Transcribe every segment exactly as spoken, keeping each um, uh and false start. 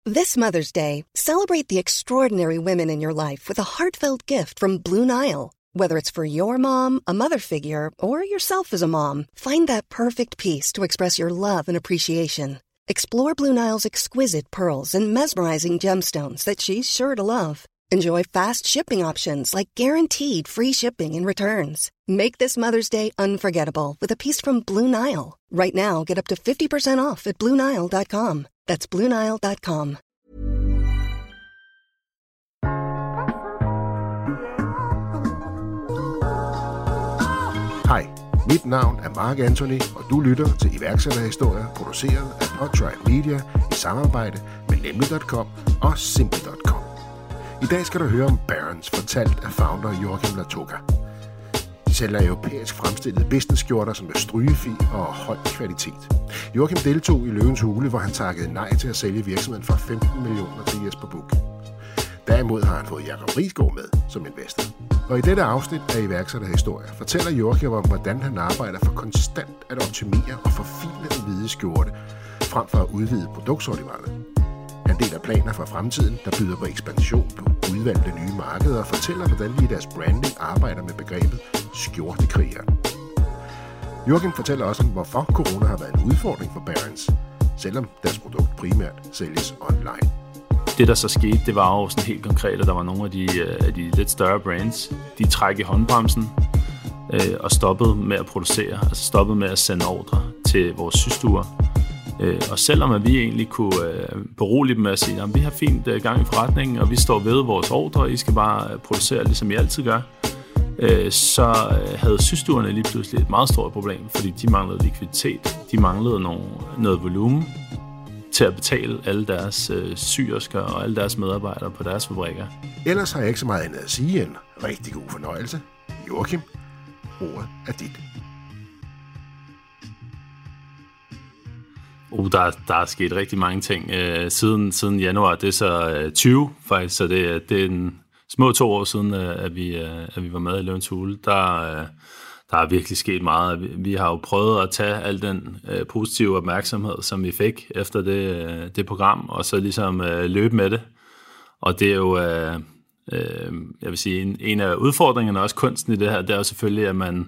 This Mother's Day, celebrate the extraordinary women in your life with a heartfelt gift from Blue Nile. Whether it's for your mom, a mother figure, or yourself as a mom, find that perfect piece to express your love and appreciation. Explore Blue Nile's exquisite pearls and mesmerizing gemstones that she's sure to love. Enjoy fast shipping options like guaranteed free shipping and returns. Make this Mother's Day unforgettable with a piece from Blue Nile. Right now, get up to fifty percent off at blue nile dot com. That's blue nile dot com. Hej, mit navn er Mark Anthony, og du lytter til iværksætterhistorier, produceret af Podtribe Media i samarbejde med nemlig punktum com og simple punktum com. I dag skal du høre om Barron's, fortalt af founder Joachim La Toca. De sælger europæisk fremstillede business-skjorter, som er strygefri og høj kvalitet. Joachim deltog i Løvens Hule, hvor han takkede nej til at sælge virksomheden for femten millioner til Jesper Buch. Derimod har han fået Jacob Risgaard med som investor. Og i dette afsnit af iværksætterhistorier fortæller Joachim om, hvordan han arbejder for konstant at optimere og forfine den hvide skjorte, frem for at udvide produktsortimentet. Han deler planer for fremtiden, der byder på ekspansion på udvalgte nye markeder og fortæller, hvordan de i deres branding arbejder med begrebet skjortekriger. Joachim fortæller også om, hvorfor corona har været en udfordring for Barron's, selvom deres produkt primært sælges online. Det, der så skete, det var jo sådan helt konkret, at der var nogle af de, af de lidt større brands, de træk i håndbremsen øh, og stoppede med at producere, altså stoppede med at sende ordre til vores systuer. Øh, og selvom at vi egentlig kunne øh, berolige dem med at sige, at vi har fint øh, gang i forretningen, og vi står ved vores ordre, og I skal bare øh, producere, ligesom I altid gør, øh, så øh, havde systuerne lige pludselig et meget stort problem, fordi de manglede likviditet, de manglede nogle, noget volumen til at betale alle deres øh, syersker og alle deres medarbejdere på deres fabrikker. Ellers har jeg ikke så meget andet at sige end rigtig god fornøjelse. Joachim, ordet er dit. Uh, der, der er sket rigtig mange ting øh, siden, siden januar. Det er så øh, tyve faktisk, så det, det er en små to år siden, øh, at, vi, øh, at vi var med i Løvens Hule. Der, øh, der er virkelig sket meget. Vi, vi har jo prøvet at tage al den øh, positive opmærksomhed, som vi fik efter det, øh, det program, og så ligesom øh, løbe med det. Og det er jo, øh, øh, jeg vil sige, en, en af udfordringerne, også kunsten i det her, det er jo selvfølgelig, at man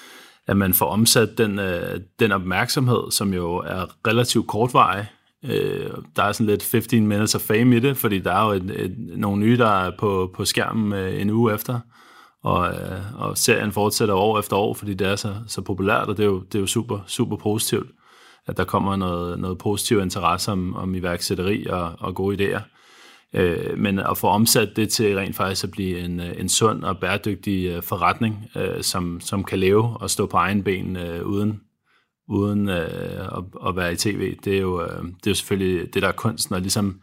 at man får omsat den, øh, den opmærksomhed, som jo er relativt kortvarig. Øh, der er sådan lidt femten minutes of fame i det, fordi der er jo et, et, nogle nye, der er på, på skærmen øh, en uge efter, og, øh, og serien fortsætter år efter år, fordi det er så, så populært, og det er jo, det er jo super, super positivt, at der kommer noget, noget positiv interesse om, om iværksætteri og, og gode idéer. Øh, men at få omsat det til rent faktisk at blive en, en sund og bæredygtig forretning, øh, som, som kan leve og stå på egen ben øh, uden, uden øh, at, at være i tv, det er, jo, øh, det er jo selvfølgelig det, der er kunsten, og ligesom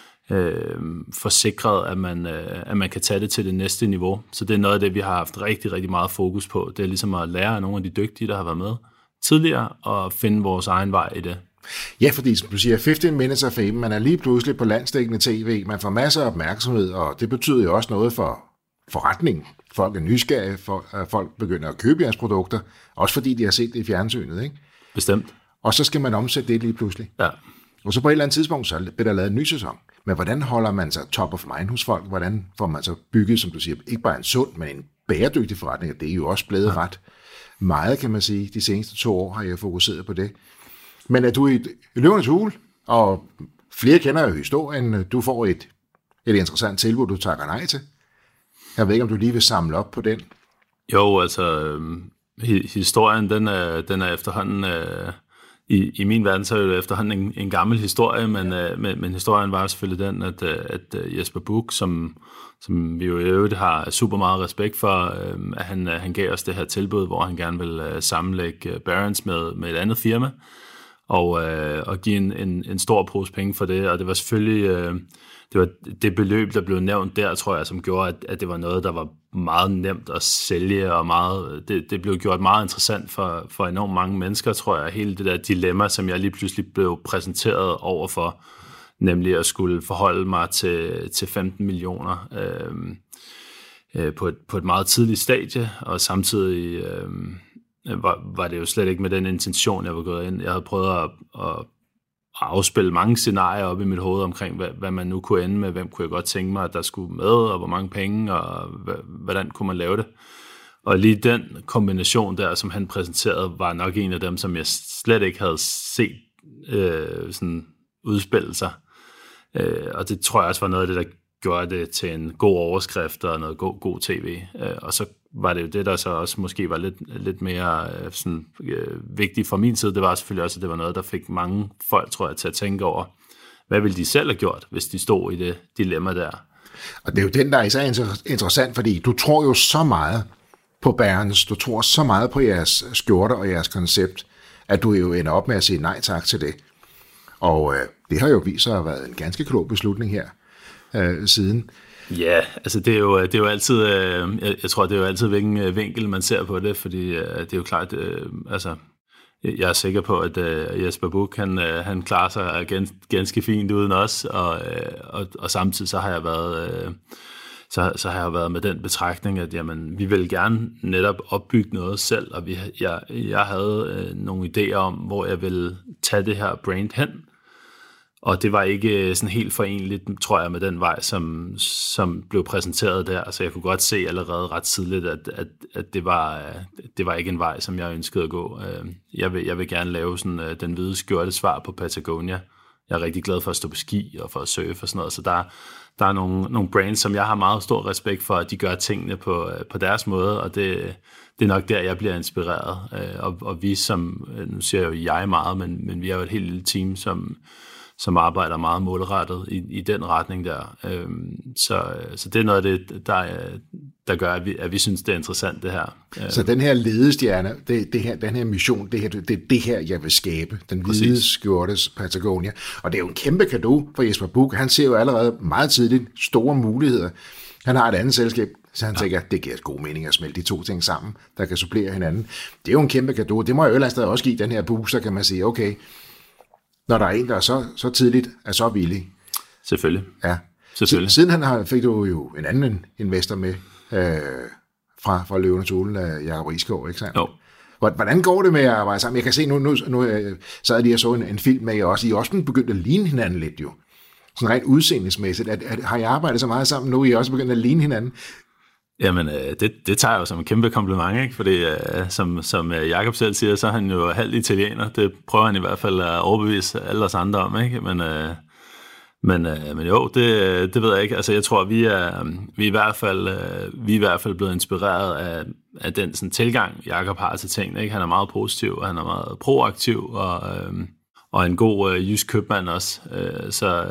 øh, forsikret, at man, øh, at man kan tage det til det næste niveau. Så det er noget af det, vi har haft rigtig, rigtig meget fokus på. Det er ligesom at lære af nogle af de dygtige, der har været med tidligere, og finde vores egen vej i det. Ja, fordi som du siger, femten minutes of fame, man er lige pludselig på landsdækkende tv, man får masser af opmærksomhed, og det betyder jo også noget for forretningen. Folk er nysgerrige, for, folk begynder at købe jeres produkter, også fordi de har set det i fjernsynet, ikke? Bestemt. Og så skal man omsætte det lige pludselig. Ja. Og så på et eller andet tidspunkt, så bliver der lavet en ny sæson. Men hvordan holder man sig top of mind hos folk? Hvordan får man så bygget, som du siger, ikke bare en sund, men en bæredygtig forretning? Det er jo også blevet ja. ret meget, kan man sige. De seneste to år har jeg fokuseret på det. Men er du i Løvens Hule, og flere kender jo historien, du får et, et interessant tilbud, du takker nej til. Jeg ved ikke, om du lige vil samle op på den. Jo, altså, historien, den er, den er efterhånden, øh, i, i min verden, så er det efterhånden en, en gammel historie, men, øh, men, men historien var selvfølgelig den, at, at Jesper Buch, som, som vi jo i øvrigt har super meget respekt for, øh, at han, han gav os det her tilbud, hvor han gerne vil øh, sammenlægge Barron's med, med et andet firma, og, øh, og give en, en, en stor pose penge for det, og det var selvfølgelig øh, det, var det beløb, der blev nævnt der, tror jeg, som gjorde, at, at det var noget, der var meget nemt at sælge, og meget, det, det blev gjort meget interessant for, for enormt mange mennesker, tror jeg, hele det der dilemma, som jeg lige pludselig blev præsenteret overfor, nemlig at skulle forholde mig til, til femten millioner øh, øh, på, et, på et meget tidligt stadie, og samtidig øh, var, var det jo slet ikke med den intention, jeg var gået ind. Jeg havde prøvet at, at afspille mange scenarier op i mit hoved omkring, hvad, hvad man nu kunne ende med, hvem kunne jeg godt tænke mig, at der skulle med, og hvor mange penge, og hvordan kunne man lave det. Og lige den kombination der, som han præsenterede, var nok en af dem, som jeg slet ikke havde set øh, sådan udspille sig. Øh, og det tror jeg også var noget af det, der gjorde det til en god overskrift og noget god, god tv. Øh, og så var det jo det, der så også måske var lidt, lidt mere øh, sådan, øh, vigtigt fra min side. Det var selvfølgelig også, at det var noget, der fik mange folk, tror jeg, til at tænke over, hvad ville de selv have gjort, hvis de stod i det dilemma der. Og det er jo den, der er især interessant, fordi du tror jo så meget på Barron's, du tror så meget på jeres skjorter og jeres koncept, at du jo ender op med at sige nej tak til det. Og øh, det har jo vist sig at have været en ganske klog beslutning her øh, siden. Ja, altså det er jo, det er jo altid, øh, jeg, jeg tror, det er jo altid, hvilken vinkel man ser på det, fordi øh, det er jo klart, øh, altså jeg er sikker på, at øh, Jesper Buch, han, øh, han klarer sig gans, ganske fint uden os, og, øh, og, og samtidig så har jeg været... Øh, Så, så har jeg været med den betragtning, at jamen, vi vil gerne netop opbygge noget selv, og vi, jeg, jeg havde øh, nogle idéer om, hvor jeg ville tage det her brand hen, og det var ikke sådan helt forenligt, tror jeg, med den vej, som, som blev præsenteret der, så jeg kunne godt se allerede ret tidligt, at, at, at det, var, det var ikke en vej, som jeg ønskede at gå. Jeg vil, jeg vil gerne lave sådan, den hvide skjorte svar på Patagonia. Jeg er rigtig glad for at stå på ski og for at surfe og sådan noget, så der Der er nogle, nogle brands, som jeg har meget stor respekt for, at de gør tingene på, på deres måde, og det, det er nok der, jeg bliver inspireret. Og, og vi som, nu siger jeg jo jeg meget, men, men vi er jo et helt lille team, som, som arbejder meget målrettet i, i den retning der. Så, så det er noget af det, der, der gør, at vi, at vi synes, det er interessant det her. Så den her ledestjerne, det, det her, den her mission, det, her, det er det her, jeg vil skabe. Den hvide skjortes Patagonia. Og det er jo en kæmpe cadeau for Jesper Buch. Han ser jo allerede meget tidligt store muligheder. Han har et andet selskab, så han ja. tænker, at det giver god mening at smelte de to ting sammen, der kan supplere hinanden. Det er jo en kæmpe cadeau. Det må jeg jo stadig også give den her booster, kan man sige, okay, når der er en, der er så, så tidligt, er så villig. Selvfølgelig. Ja. Selvfølgelig. Siden han har, fik du jo en anden investor med øh, fra, fra Løvenes Hule, af Jacob Risgaard, ikke sandt? Jo. Hvordan går det med at arbejde sammen? Jeg kan se, nu, nu, nu sad jeg lige og så en, en film med jer også. I er også begyndt at ligne hinanden lidt jo. Sådan rent udseendelsmæssigt. At, at, har I arbejdet så meget sammen nu, I er også begyndt at ligne hinanden? Jamen, det, det tager jeg jo som en kæmpe kompliment, ikke? Fordi som, som Jacob selv siger, så er han jo halvt italiener. Det prøver han i hvert fald at overbevise alle os andre om, ikke? Men, men, men jo, det, det ved jeg ikke. Altså, jeg tror, vi er, vi er, i, hvert fald, vi er i hvert fald blevet inspireret af, af den sådan, tilgang, Jacob har til tingene, ikke? Han er meget positiv, og han er meget proaktiv, og, og en god jysk købmand også. Så...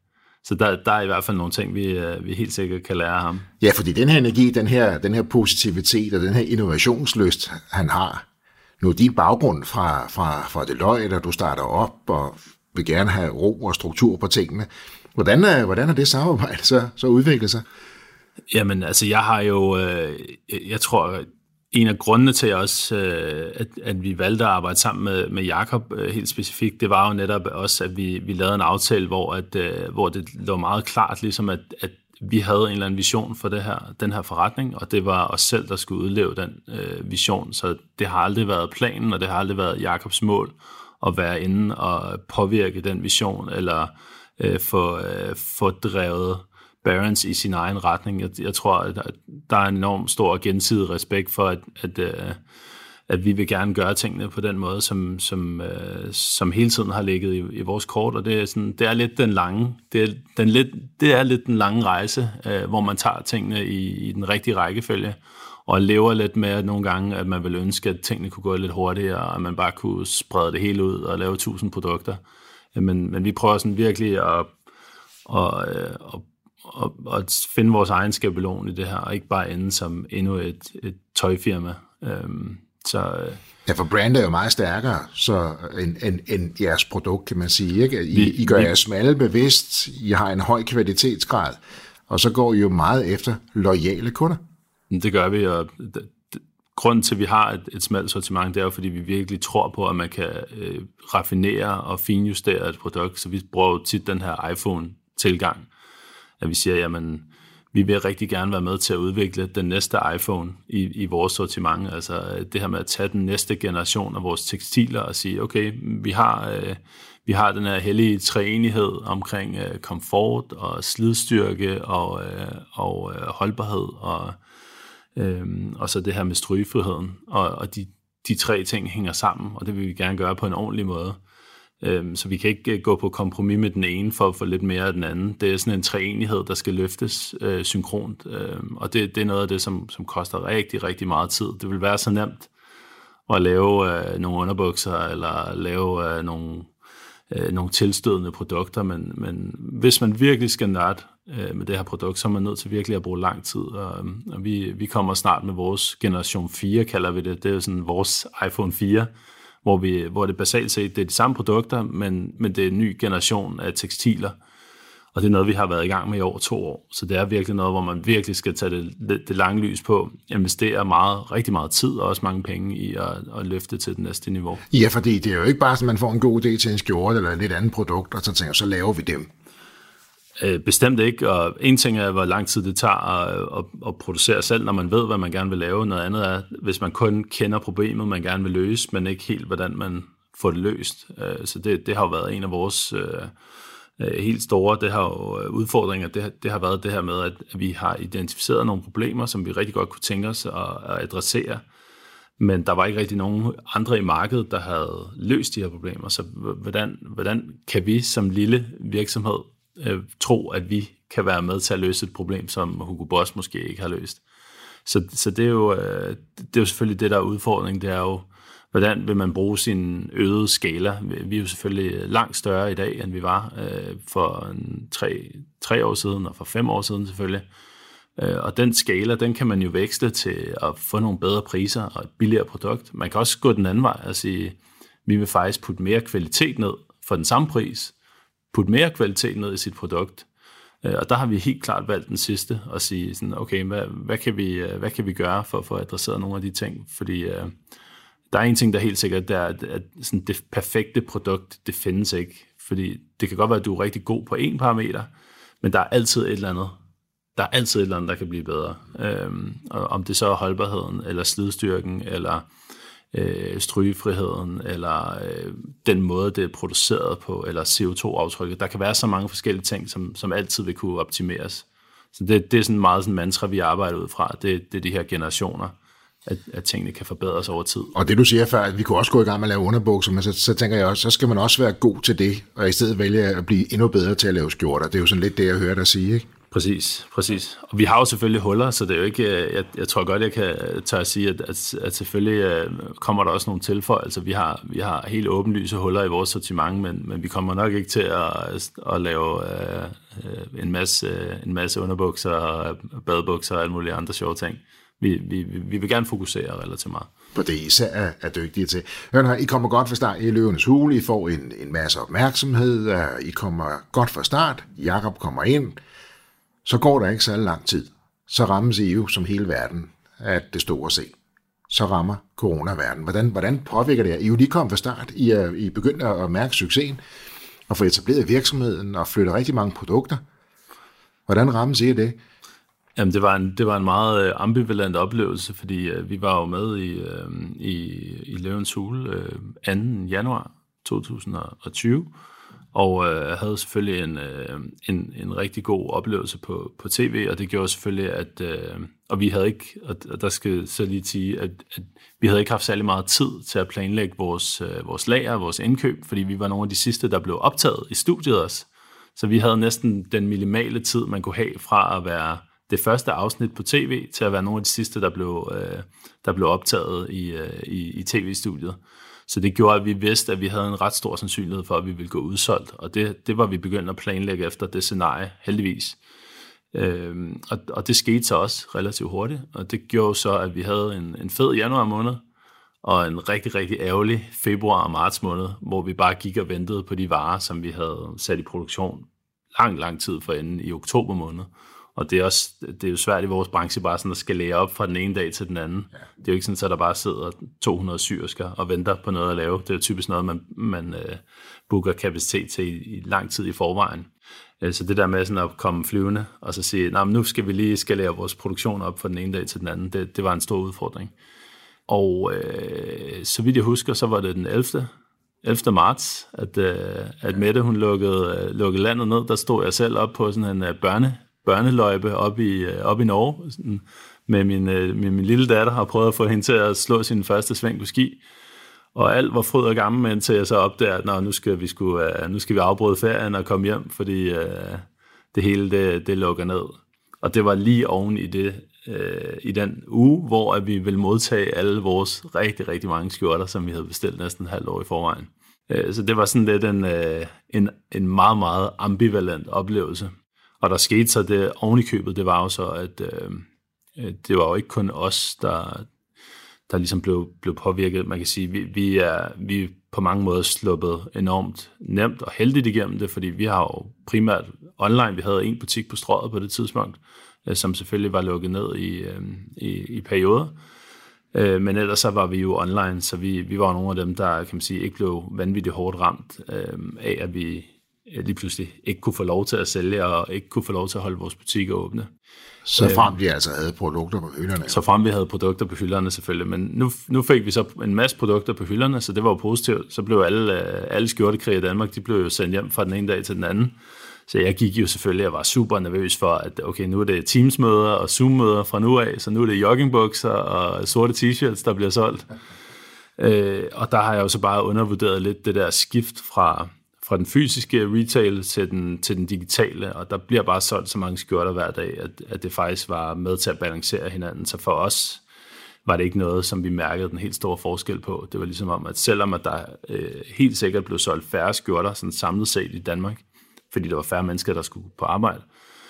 Så der, der er i hvert fald nogle ting, vi, vi helt sikkert kan lære af ham. Ja, fordi den her energi, den her, den her positivitet og den her innovationslyst, han har, nu er din baggrund fra, fra, fra Deloitte, og du starter op og vil gerne have ro og struktur på tingene. Hvordan er, hvordan er det samarbejde så, så udviklet sig? Jamen, altså jeg har jo, øh, jeg tror... En af grundene til også, at, at vi valgte at arbejde sammen med, med Jacob helt specifikt, det var jo netop også, at vi, vi lavede en aftale, hvor, at, hvor det lå meget klart, ligesom at, at vi havde en eller anden vision for det her, den her forretning, og det var os selv, der skulle udleve den øh, vision. Så det har aldrig været planen, og det har aldrig været Jacobs mål at være inde og påvirke den vision, eller øh, få, øh, få drevet Barron's i sin egen retning. Jeg, jeg tror, at der er en enorm stor gensidig respekt for, at, at, at vi vil gerne gøre tingene på den måde, som, som, som hele tiden har ligget i, i vores kort, og det er, sådan, det er lidt den lange, det er, den lidt, det er lidt den lange rejse, hvor man tager tingene i, i den rigtige rækkefølge, og lever lidt med at nogle gange, at man vil ønske, at tingene kunne gå lidt hurtigere, og at man bare kunne sprede det hele ud og lave tusind produkter. Men, men vi prøver sådan virkelig at, at, at Og, og finde vores egen skabelon i det her, og ikke bare ende som endnu et, et tøjfirma. Øhm, så, ja, for brandet er jo meget stærkere så end, end, end jeres produkt, kan man sige. Ikke? I, vi, I gør vi, jer smalle bevidst, I har en høj kvalitetsgrad, og så går I jo meget efter loyale kunder. Det gør vi, og d- d- grunden til, at vi har et, et smalt sortiment, det er jo, fordi vi virkelig tror på, at man kan øh, raffinere og finjustere et produkt, så vi bruger jo tit den her iPhone-tilgang, at vi siger, jamen, vi vil rigtig gerne være med til at udvikle den næste iPhone i, i vores sortiment. Altså det her med at tage den næste generation af vores tekstiler og sige, okay, vi har, øh, vi har den her hellige treenighed omkring øh, komfort og slidstyrke og, øh, og øh, holdbarhed og, øh, og så det her med strygefriheden. Og, og de, de tre ting hænger sammen, og det vil vi gerne gøre på en ordentlig måde. Så vi kan ikke gå på kompromis med den ene for at få lidt mere af den anden. Det er sådan en treenighed, der skal løftes øh, synkront, øh, og det, det er noget af det, som, som koster rigtig, rigtig meget tid. Det vil være så nemt at lave øh, nogle underbukser, eller lave øh, nogle, øh, nogle tilstødende produkter, men, men hvis man virkelig skal nørde øh, med det her produkt, så er man nødt til virkelig at bruge lang tid, og, og vi, vi kommer snart med vores generation fire, kalder vi det. Det er jo sådan vores iPhone fire, Hvor, vi, hvor det basalt set det er de samme produkter, men, men det er en ny generation af tekstiler. Og det er noget, vi har været i gang med i over to år. Så det er virkelig noget, hvor man virkelig skal tage det, det, det lange lys på, investere meget, rigtig meget tid og også mange penge i at, at løfte til det næste niveau. Ja, fordi det er jo ikke bare, at man får en god idé til en skjorte eller et lidt andet produkt, og så tænker så laver vi dem. Bestemt ikke, og en ting er, hvor lang tid det tager at, at, at producere selv, når man ved, hvad man gerne vil lave. Noget andet er, hvis man kun kender problemet, man gerne vil løse, men ikke helt, hvordan man får det løst. Så det, det har jo været en af vores helt store det har jo udfordringer. Det, det har været det her med, at vi har identificeret nogle problemer, som vi rigtig godt kunne tænke os at, at adressere, men der var ikke rigtig nogen andre i markedet, der havde løst de her problemer. Så hvordan, hvordan kan vi som lille virksomhed tro, at vi kan være med til at løse et problem, som Hugo Boss måske ikke har løst. Så, så det, er jo, det er jo selvfølgelig det, der er udfordring. Det er jo, hvordan vil man bruge sin øgede skala? Vi er jo selvfølgelig langt større i dag, end vi var for en tre, tre år siden, og for fem år siden selvfølgelig. Og den skala, den kan man jo veksle til at få nogle bedre priser og et billigere produkt. Man kan også gå den anden vej og sige, vi vil faktisk putte mere kvalitet ned for den samme pris, putte mere kvalitet ned i sit produkt. Og der har vi helt klart valgt den sidste, og sige sådan, okay, hvad, hvad, kan vi, hvad kan vi gøre for at få adresseret nogle af de ting? Fordi uh, der er en ting, der er helt sikkert, det er, at, at sådan det perfekte produkt, det findes ikke. Fordi det kan godt være, at du er rigtig god på en parameter, men der er altid et eller andet. Der er altid et eller andet, der kan blive bedre. Um, og om det så er holdbarheden, eller slidstyrken, eller Øh, strygefriheden, eller øh, den måde, det er produceret på, eller C O to aftrykket. Der kan være så mange forskellige ting, som, som altid vil kunne optimeres. Så det, det er sådan meget sådan mantra, vi arbejder ud fra. Det, det er de her generationer, at, at tingene kan forbedres over tid. Og det du siger før, at vi kunne også gå i gang med at lave underbukser, men så, så tænker jeg også, så skal man også være god til det, og i stedet vælge at blive endnu bedre til at lave skjorter. Det er jo sådan lidt det, jeg hører dig sige, ikke? Præcis, præcis. Og vi har jo selvfølgelig huller, så det er jo ikke, jeg, jeg tror godt, jeg kan tør at sige, at, at, at selvfølgelig kommer der også nogle tilføjelser. Vi har, vi har helt åbenlyse huller i vores sortiment, men, men vi kommer nok ikke til at, at lave uh, en, masse, en masse underbukser og badebukser og alle mulige andre sjove ting. Vi, vi, vi vil gerne fokusere relativt meget på det, især er, er dygtige til. Hør her, I kommer godt fra start i Løvenes Hule, I får en, en masse opmærksomhed, I kommer godt fra start, Jakob kommer ind, så går der ikke så lang tid. Så rammes I jo som hele verden af det store se. Så rammer coronaverden. Hvordan, hvordan påvirker det jer? I jo lige kommet fra start. I er, I er begyndt at mærke succesen og få etableret virksomheden og flytter rigtig mange produkter. Hvordan rammes I det? Jamen, det var en, det var en meget ambivalent oplevelse, fordi uh, vi var jo med i, uh, i, i Løvens Hule uh, anden januar to tusind og tyve, og uh, havde selvfølgelig en, uh, en, en rigtig god oplevelse på, på tv, og det gjorde selvfølgelig, at uh, og vi havde ikke, og der skal så lige sige, at, at vi havde ikke haft særlig meget tid til at planlægge vores, uh, vores lager, vores indkøb, fordi vi var nogle af de sidste, der blev optaget i studiet også. Så vi havde næsten den minimale tid, man kunne have fra at være det første afsnit på tv, til at være nogle af de sidste, der blev, øh, der blev optaget i, øh, i, i tv-studiet. Så det gjorde, at vi vidste, at vi havde en ret stor sandsynlighed for, at vi ville gå udsolgt, og det, det var vi begyndt at planlægge efter det scenarie, heldigvis. Øh, og, og det skete så også relativt hurtigt, og det gjorde så, at vi havde en, en fed januar måned, og en rigtig, rigtig ærgerlig februar og marts måned, hvor vi bare gik og ventede på de varer, som vi havde sat i produktion lang, lang tid forinden i oktober måned. Og det er, også, det er jo svært i vores branche bare sådan at skalere op fra den ene dag til den anden. Ja. Det er jo ikke sådan, at der bare sidder to hundrede syrsker og venter på noget at lave. Det er jo typisk noget, man, man uh, booker kapacitet til i, i lang tid i forvejen. Så det der med sådan at komme flyvende, og så sige, nej, men nu skal vi lige skalere vores produktion op fra den ene dag til den anden, det, det var en stor udfordring. Og øh, så vidt jeg husker, så var det den ellevte marts, at, øh, at Mette, hun lukkede, øh, lukkede landet ned. Der stod jeg selv op på sådan en øh, børne, børneløjpe op i, øh, op i Norge, sådan, med, min, øh, med min lille datter, og prøvede at få hende til at slå sin første sving på ski. Og alt var fryd og gammel, indtil jeg så opdagede, at nå, nu, skal vi sku, uh, nu skal vi afbryde ferien og komme hjem, fordi uh, det hele det, det lukker ned. Og det var lige oven i, det, uh, i den uge, hvor at vi ville modtage alle vores rigtig, rigtig mange skjorter, som vi havde bestilt næsten et halvt år i forvejen. Uh, så det var sådan lidt en, uh, en, en meget, meget ambivalent oplevelse. Og der skete så det oven i købet, det var jo så, at uh, det var jo ikke kun os, der... der ligesom blev, blev påvirket. Man kan sige, vi, vi er vi er på mange måder sluppet enormt nemt og heldigt igennem det, fordi vi har jo primært online, vi havde en butik på Strøget på det tidspunkt, som selvfølgelig var lukket ned i, i, i perioder. Men ellers så var vi jo online, så vi, vi var nogle af dem, der kan man sige, ikke blev vanvittigt hårdt ramt af, at vi lige pludselig ikke kunne få lov til at sælge og ikke kunne få lov til at holde vores butikker åbne. Så frem vi altså havde produkter på hylderne. Så frem vi havde produkter på hylderne selvfølgelig, men nu, nu fik vi så en masse produkter på hylderne, så det var jo positivt. Så blev alle, alle skjortekrig i Danmark, de blev jo sendt hjem fra den ene dag til den anden. Så jeg gik jo selvfølgelig, jeg var super nervøs for, at okay, nu er det Teams-møder og Zoom-møder fra nu af, så nu er det joggingbukser og sorte t-shirts, der bliver solgt. Øh, og der har jeg jo så bare undervurderet lidt det der skift fra... fra den fysiske retail til den, til den digitale, og der bliver bare solgt så mange skjorter hver dag, at, at det faktisk var med til at balancere hinanden. Så for os var det ikke noget, som vi mærkede den helt store forskel på. Det var ligesom om, at selvom at der øh, helt sikkert blev solgt færre skjorter sådan samlet set i Danmark, fordi der var færre mennesker, der skulle på arbejde,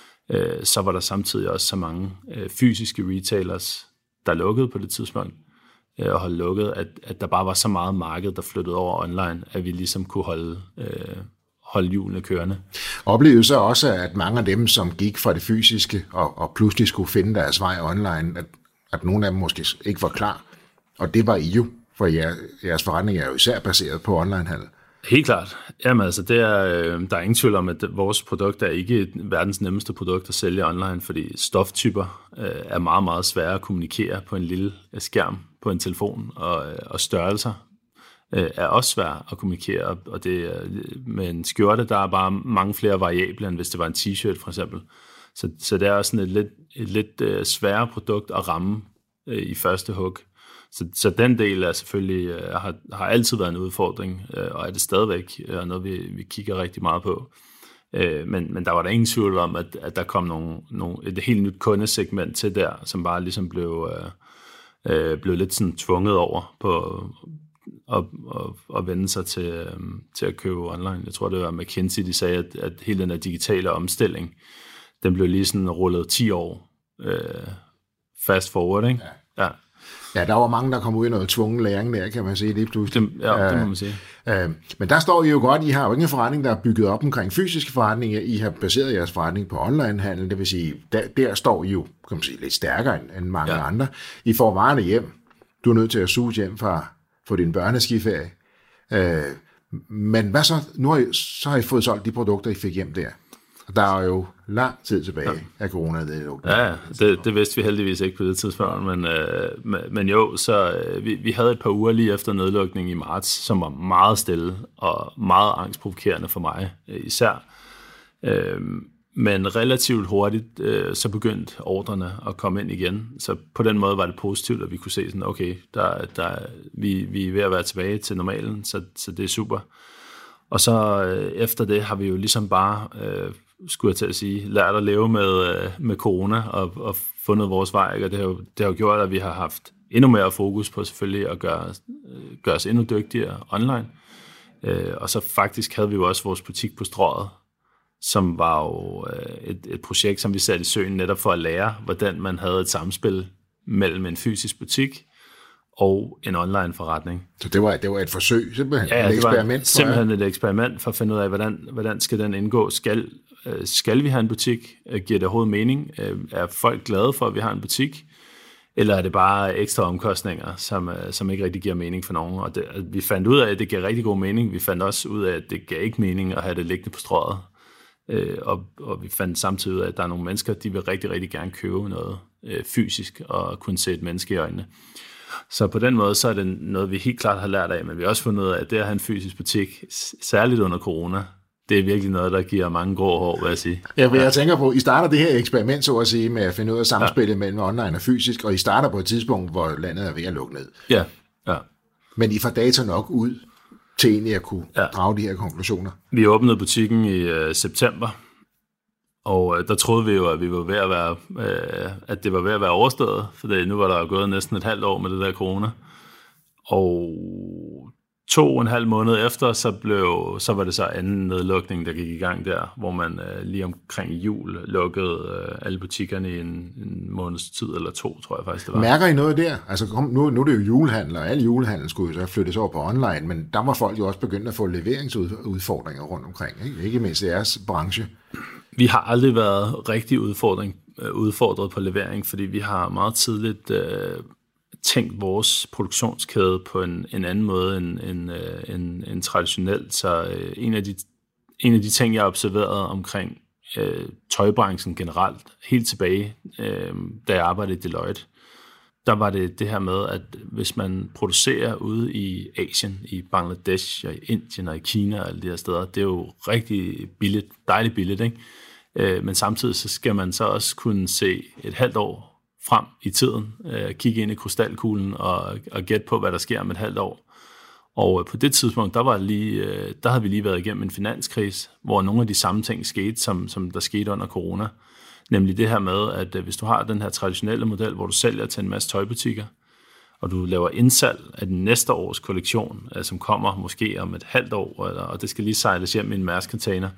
øh, så var der samtidig også så mange øh, fysiske retailers, der lukkede på det tidspunkt, og holde lukket, at, at der bare var så meget marked, der flyttede over online, at vi ligesom kunne holde, øh, holde hjulene kørende. Oplevede så også, at mange af dem, som gik fra det fysiske, og, og pludselig skulle finde deres vej online, at, at nogle af dem måske ikke var klar. Og det var I jo, for jer, jeres forretning er jo især baseret på onlinehandel. Helt klart. Jamen altså, det er, øh, der er ingen tvivl om, at vores produkt er ikke verdens nemmeste produkt at sælge online, fordi stoftyper øh, er meget, meget svære at kommunikere på en lille skærm på en telefon, og, og størrelser øh, er også svære at kommunikere, og det er, med en skjorte, der er bare mange flere variabler, end hvis det var en t-shirt for eksempel. Så, så det er også sådan et lidt, et lidt øh, sværere produkt at ramme øh, i første hug. Så, så den del er selvfølgelig, øh, har, har altid været en udfordring, øh, og er det stadigvæk øh, noget, vi, vi kigger rigtig meget på. Øh, men, men der var der ingen tvivl om, at, at der kom nogle, nogle, et helt nyt kundesegment til der, som bare ligesom blev, øh, blev lidt sådan tvunget over på at, at, at vende sig til, øh, til at købe online. Jeg tror, det var McKinsey, de sagde, at, at hele den her digitale omstilling, den blev lige sådan rullet ti år øh, fast forward, ikke? Ja. ja. Ja, der var mange, der kom ud i noget tvungen læring der, kan man sige, lige pludselig. Det, ja, det må man sige. Øh, men der står I jo godt, I har jo ikke en forretning, der er bygget op omkring fysiske forretninger. I har baseret jeres forretning på onlinehandel, det vil sige, der, der står I jo, kan man sige, lidt stærkere end, end mange ja. andre. I får varerne hjem. Du er nødt til at suge hjem fra, fra din børneskiferie. Øh, men hvad så? Nu har I, så har I fået solgt de produkter, I fik hjem der. Der er jo lang tid tilbage ja. af corona. Det ja, det, det vidste vi heldigvis ikke på det tidspunkt, men, øh, men jo, så øh, vi, vi havde et par uger lige efter nedlukningen i marts, som var meget stille og meget angstprovokerende for mig øh, især. Øh, men relativt hurtigt, øh, så begyndte ordrene at komme ind igen. Så på den måde var det positivt, at vi kunne se sådan, okay, der, der, vi, vi er ved at være tilbage til normalen, så, så det er super. Og så øh, efter det har vi jo ligesom bare... Øh, skulle jeg til at sige, lært at leve med, med corona og, og fundet vores vej, og det har, jo, det har jo gjort, at vi har haft endnu mere fokus på selvfølgelig at gøre, gøre os endnu dygtigere online. Øh, og så faktisk havde vi jo også vores butik på Strøget, som var jo et, et projekt, som vi satte i søen netop for at lære, hvordan man havde et samspil mellem en fysisk butik og en online forretning. Så det var, det var et forsøg, simpelthen? Ja, et eksperiment? Det var simpelthen et eksperiment for at finde ud af, hvordan, hvordan skal den indgå. Skal, skal vi have en butik? Giver det overhovedet mening? Er folk glade for, at vi har en butik? Eller er det bare ekstra omkostninger, som, som ikke rigtig giver mening for nogen? Og det, vi fandt ud af, at det giver rigtig god mening. Vi fandt også ud af, at det gav ikke mening at have det liggende på Strøget. øh, og, og vi fandt samtidig ud af, at der er nogle mennesker, de vil rigtig, rigtig gerne købe noget øh, fysisk og kunne se et menneske i øjnene. Så på den måde, så er det noget, vi helt klart har lært af, men vi har også fundet ud af, at det at have en fysisk butik, særligt under corona, det er virkelig noget, der giver mange grå hår, vil jeg sige. Ja, jeg tænker på, I starter det her eksperiment, så at sige, med at finde ud af samspillet ja. mellem online og fysisk, og I starter på et tidspunkt, hvor landet er ved at lukke ned. Ja, ja. Men I får data nok ud til egentlig at kunne ja. drage de her konklusioner. Vi åbnede butikken i øh, september, og øh, der troede vi jo, at vi var ved at være, øh, at det var ved at være overstået, for det, nu var der jo gået næsten et halvt år med det der corona. Og to og en halv måned efter, så, blev, så var det så anden nedlukning, der gik i gang der, hvor man øh, lige omkring jul lukkede øh, alle butikkerne i en, en måneds tid eller to, tror jeg faktisk det var. Mærker I noget der? Altså kom, nu, nu er det jo julehandel, og alle julehandel skulle jo så flyttes over på online, men der var folk jo også begyndt at få leveringsudfordringer rundt omkring, ikke, ikke mindst i jeres branche. Vi har aldrig været rigtig udfordring, udfordret på levering, fordi vi har meget tidligt øh, tænkt vores produktionskæde på en, en anden måde end, end, øh, end, end traditionelt. Så øh, en, af de, en af de ting, jeg har observeret omkring øh, tøjbranchen generelt, helt tilbage, øh, da jeg arbejdede i Deloitte, der var det det her med, at hvis man producerer ude i Asien, i Bangladesh, og i Indien og i Kina og alle de her steder, det er jo rigtig billigt, dejligt billigt, ikke? Øh, men samtidig så skal man så også kunne se et halvt år frem i tiden, øh, kigge ind i krystalkuglen og, og gætte på, hvad der sker om et halvt år. Og på det tidspunkt, der, var lige, øh, der havde vi lige været igennem en finanskrise, hvor nogle af de samme ting skete, som, som der skete under corona. Nemlig det her med, at øh, hvis du har den her traditionelle model, hvor du sælger til en masse tøjbutikker, og du laver indsalg af den næste års kollektion, øh, som kommer måske om et halvt år, eller, og det skal lige sejles hjem i en Mærsk-container.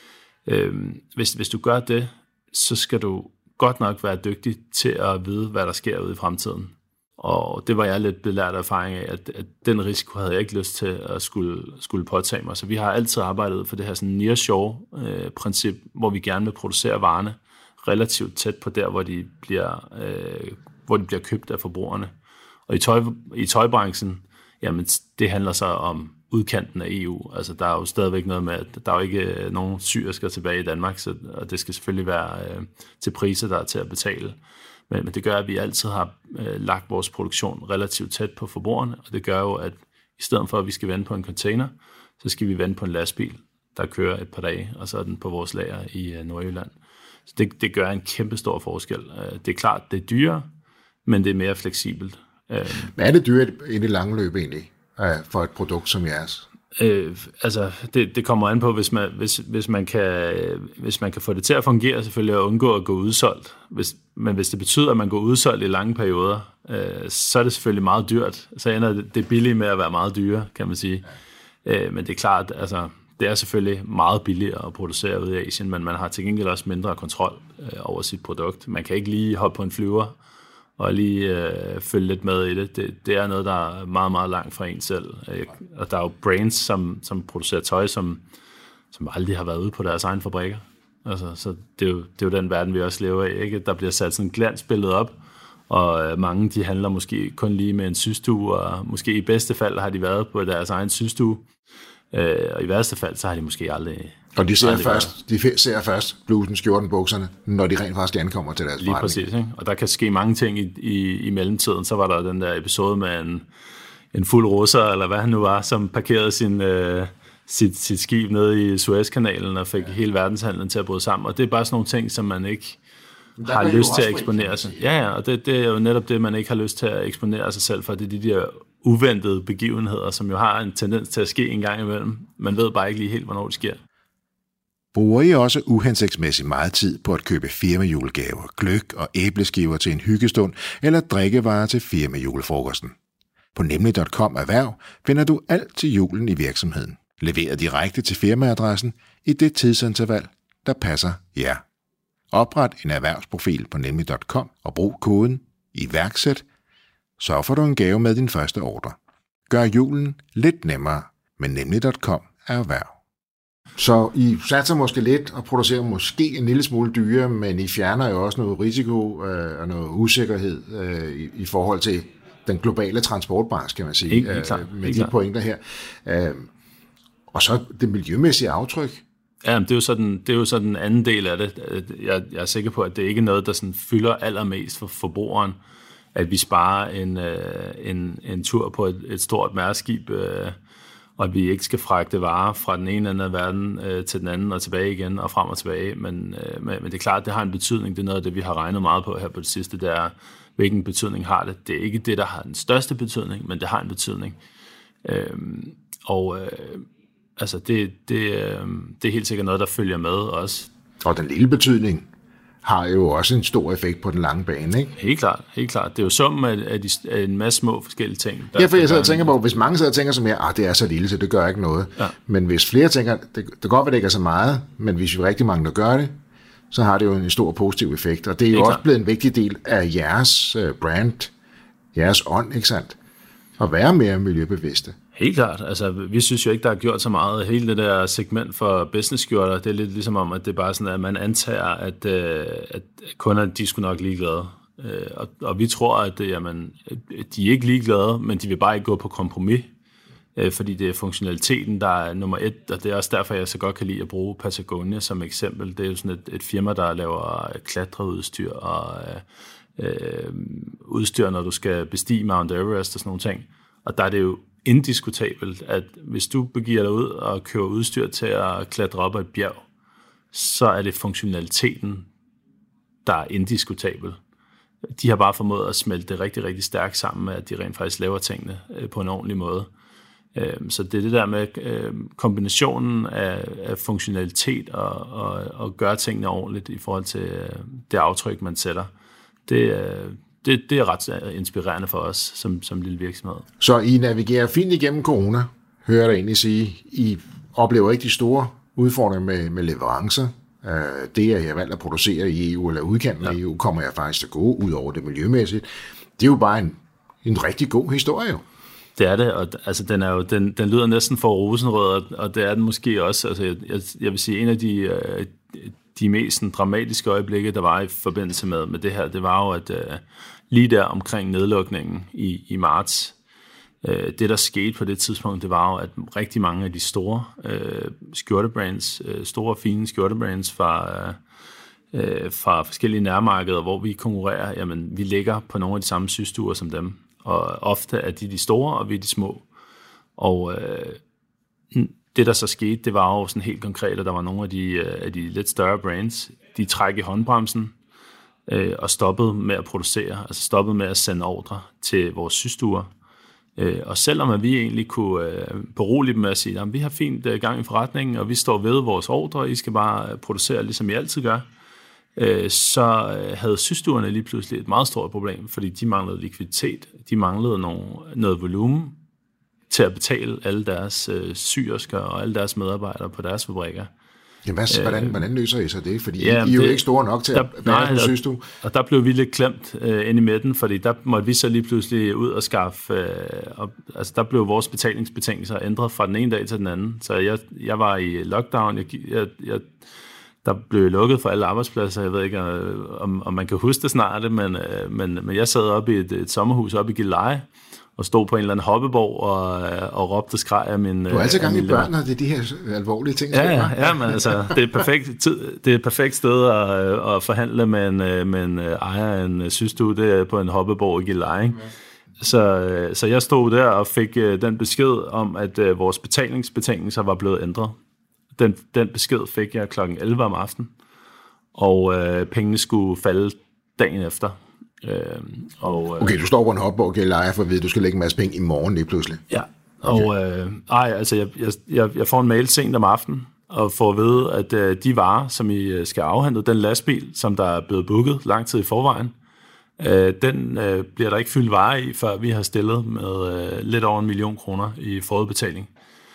Øh, hvis, hvis du gør det, så skal du godt nok være dygtig til at vide, hvad der sker ude i fremtiden. Og det var jeg lidt belært af erfaring af, at, at den risiko havde jeg ikke lyst til at skulle, skulle påtage mig. Så vi har altid arbejdet for det her sådan nearshore-princip, hvor vi gerne vil producere varerne relativt tæt på der, hvor de bliver, øh, hvor de bliver købt af forbrugerne. Og i, tøj, i tøjbranchen, jamen det handler så om udkanten af E U. Altså der er jo stadigvæk noget med, at der er jo ikke nogen syersker tilbage i Danmark, så, og det skal selvfølgelig være øh, til priser, der er til at betale. Men, men det gør, at vi altid har øh, lagt vores produktion relativt tæt på forbrugerne, og det gør jo, at i stedet for, at vi skal vende på en container, så skal vi vende på en lastbil, der kører et par dage, og så er den på vores lager i øh, Nordjylland. Så det, det gør en kæmpe stor forskel. Øh, det er klart, det er dyrere, men det er mere fleksibelt. Øh, Hvad er det dyrt i det lange løb egentlig, for et produkt som jeres? Øh, altså, det, det kommer an på, hvis man, hvis, hvis, man kan, hvis man kan få det til at fungere, selvfølgelig at undgå at gå udsolgt. Hvis, men hvis det betyder, at man går udsolgt i lange perioder, øh, så er det selvfølgelig meget dyrt. Så ender det, det billige med at være meget dyre, kan man sige. Øh, men det er klart, altså, det er selvfølgelig meget billigere at producere ude i Asien, men man har til gengæld også mindre kontrol øh, over sit produkt. Man kan ikke lige hoppe på en flyver og lige øh, følge lidt med i det. det. Det er noget, der er meget, meget langt fra en selv. Øh, og der er jo brands, som, som producerer tøj, som, som aldrig har været ude på deres egen fabrikker. Altså, så det er, jo, det er jo den verden, vi også lever af, ikke? Der bliver sat sådan et glansbillede op, og øh, mange de handler måske kun lige med en systue, og måske i bedste fald har de været på deres egen systue, øh, og i værste fald, så har de måske aldrig... Og de ser, først, de ser først blusen, skjorten, bukserne, når de rent faktisk ankommer til deres forretning. Lige præcis, ikke? Og der kan ske mange ting i, i, i mellemtiden. Så var der den der episode med en, en fuld russer, eller hvad han nu var, som parkerede sin, øh, sit, sit skib nede i Suezkanalen og fik ja. hele verdenshandlen til at bryde sammen. Og det er bare sådan nogle ting, som man ikke har lyst til at eksponere sig. Ja, ja, og det, det er jo netop det, man ikke har lyst til at eksponere sig selv for. Det er de der uventede begivenheder, som jo har en tendens til at ske en gang imellem. Man ved bare ikke lige helt, hvornår det sker. Bruger I også uhensigtsmæssigt meget tid på at købe firmajulegaver, gløgg og æbleskiver til en hyggestund eller drikkevarer til firmajulefrokosten? På nemlig punktum com Erhverv finder du alt til julen i virksomheden, leveret direkte til firmaadressen i det tidsinterval, der passer jer. Opret en erhvervsprofil på nemlig punktum com og brug koden iværksæt, så får du en gave med din første ordre. Gør julen lidt nemmere med nemlig punktum com Erhverv. Så I satser måske lidt og producerer måske en lille smule dyre, men I fjerner jo også noget risiko øh, og noget usikkerhed øh, i, i forhold til den globale transportbranche, kan man sige, ikke, ikke klar, øh, med de pointer her. Øh, og så det miljømæssige aftryk. Ja, det er jo sådan, det er jo sådan en anden del af det. Jeg, jeg er sikker på, at det ikke er noget, der sådan fylder allermest for forbrugeren, at vi sparer en, en, en tur på et, et stort mærskib, og at vi ikke skal fragte varer fra den ene ende af verden til den anden og tilbage igen og frem og tilbage. Men, men det er klart, at det har en betydning. Det er noget af det, vi har regnet meget på her på det sidste, det er, hvilken betydning har det. Det er ikke det, der har den største betydning, men det har en betydning. Og altså det, det, det er helt sikkert noget, der følger med også. Og den lille betydning har jo også en stor effekt på den lange bane, ikke? Helt klart, helt klart. Det er jo summen af, af, de, af en masse små forskellige ting. Der ja, for jeg sidder og tænker på, hvis mange sidder og tænker som jeg, ah, det er så lille, så det gør ikke noget. Ja. Men hvis flere tænker, det, det kan godt være, det ikke er så meget, men hvis vi er rigtig mange, der gør det, så har det jo en stor positiv effekt. Og det er jo helt også klart blevet en vigtig del af jeres brand, jeres ånd, ikke sandt? At være mere miljøbevidste. Helt klart. Altså, vi synes jo ikke, der er gjort så meget. Hele det der segment for business-skjorter, det er lidt ligesom om, at det er bare sådan, at man antager, at, at kunderne, de skulle nok ligeglade. Og, og vi tror, at jamen, de er ikke ligeglade, men de vil bare ikke gå på kompromis, fordi det er funktionaliteten, der er nummer et, og det er også derfor, jeg så godt kan lide at bruge Patagonia som eksempel. Det er jo sådan et, et firma, der laver klatreudstyr og øh, udstyr, når du skal bestige Mount Everest og sådan nogle ting. Og der er det jo indiskutabelt, at hvis du begiver dig ud og kører udstyr til at klatre op ad et bjerg, så er det funktionaliteten, der er indiskutabel. De har bare formået at smelte det rigtig, rigtig stærkt sammen med, at de rent faktisk laver tingene på en ordentlig måde. Så det er det der med kombinationen af, af funktionalitet og, og, og gøre tingene ordentligt i forhold til det aftryk, man sætter. Det Det, det er ret inspirerende for os som, som lille virksomhed. Så I navigerer fint igennem corona, hører jeg egentlig sige. I oplever ikke de store udfordringer med, med leverancer. Det, at jeg valgt at producere i E U eller udkanten af ja. E U, kommer jeg faktisk til at gå ud over det miljømæssigt. Det er jo bare en, en rigtig god historie jo. Det er det, og altså, den, er jo, den, den lyder næsten for rosenrød, og, og det er den måske også. Altså, jeg, jeg vil sige, en af de, de mest dramatiske øjeblikke, der var i forbindelse med, med det her, det var jo, at lige der omkring nedlukningen i, i marts, øh, det der skete på det tidspunkt, det var jo, at rigtig mange af de store øh, skjortebrands, øh, store fine skjortebrands fra, øh, fra forskellige nærmarkeder, hvor vi konkurrerer, jamen vi ligger på nogle af de samme systuer som dem, og ofte er de de store, og vi er de små. Og øh, det der så skete, det var jo sådan helt konkret, at der var nogle af de, af de lidt større brands, de træk i håndbremsen, og stoppede med at producere, altså stoppede med at sende ordre til vores systuer. Og selvom at vi egentlig kunne berolige dem med at sige, at vi har fint gang i forretningen, og vi står ved vores ordre, I skal bare producere, ligesom I altid gør, så havde systuerne lige pludselig et meget stort problem, fordi de manglede likviditet, de manglede nogle, noget volumen til at betale alle deres syersker og alle deres medarbejdere på deres fabrikker. Jamen, hvad, hvordan, hvordan løser I så det? Fordi ja, I er jo det, ikke store nok til der, at være en systue. Og der blev vi lidt klemt øh, ind i midten, fordi der måtte vi så lige pludselig ud og skaffe... Øh, og, altså, der blev vores betalingsbetingelser ændret fra den ene dag til den anden. Så jeg, jeg var i lockdown. Jeg, jeg, jeg, der blev lukket for alle arbejdspladser. Jeg ved ikke, om, om man kan huske det snart, men, øh, men, men jeg sad oppe i et, et sommerhus oppe i Gilleleje, og stod på en eller anden hoppeborg og, og råbte og skreg af min... Du er altid gang i børn, og det er de her alvorlige ting. Ja, ja, ja, men altså, det er et perfekt, det er et perfekt sted at, at forhandle med en, med en ejer af en systue, det er på en hoppeborg i Gilleleje. Ja. Så, så jeg stod der og fik den besked om, at vores betalingsbetingelser var blevet ændret. Den, den besked fik jeg klokken elleve om aftenen, og øh, pengene skulle falde dagen efter. Øh, og, øh, okay, du står på en hopborg og leger for at vide, at du skal lægge en masse penge i morgen lige pludselig. Ja, og okay. øh, ej, altså, jeg, jeg, jeg får en mail sent om aftenen, og får at vide, at øh, de varer, som I skal afhente, den lastbil, som der er blevet booket lang tid i forvejen, øh, den øh, bliver der ikke fyldt varer i, før vi har stillet med øh, lidt over en million kroner i forudbetaling.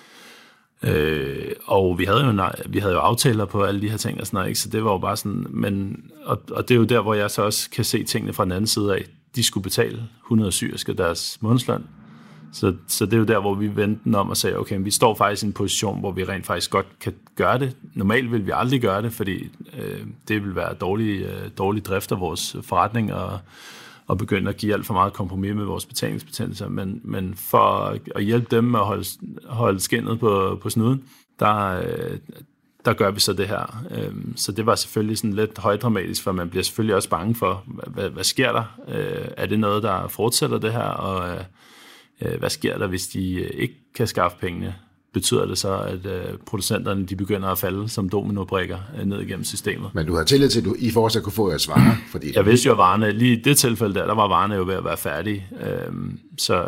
Øh, og vi havde jo nej, vi havde jo aftaler på alle de her ting og sådan noget, ikke? Så det var jo bare sådan, men og, og det er jo der, hvor jeg så også kan se tingene fra den anden side af. De skulle betale hundrede syersker deres månedsløn. Så, så det er jo der, hvor vi vendte den om og sagde, okay, vi står faktisk i en position, hvor vi rent faktisk godt kan gøre det. Normalt vil vi aldrig gøre det, fordi øh, det vil være dårlig, øh, dårlig drift af vores forretning og og begynde at give alt for meget kompromis med vores betalingsbetingelser, men, men for at hjælpe dem med at holde, holde skindet på, på snuden, der, der gør vi så det her. Øh, så det var selvfølgelig sådan lidt højdramatisk, for man bliver selvfølgelig også bange for, hvad, hvad sker der? Øh, er det noget, der fortsætter det her? Og øh, hvad sker der, hvis de ikke kan skaffe pengene? Betyder det så, at øh, producenterne de begynder at falde som dominobrikker øh, ned igennem systemet? Men du har tillid til, at du i fortsat kunne få et svar? Fordi jeg vidste jo, at varerne, lige i det tilfælde der, der var varerne jo ved at være færdige. Øh, så,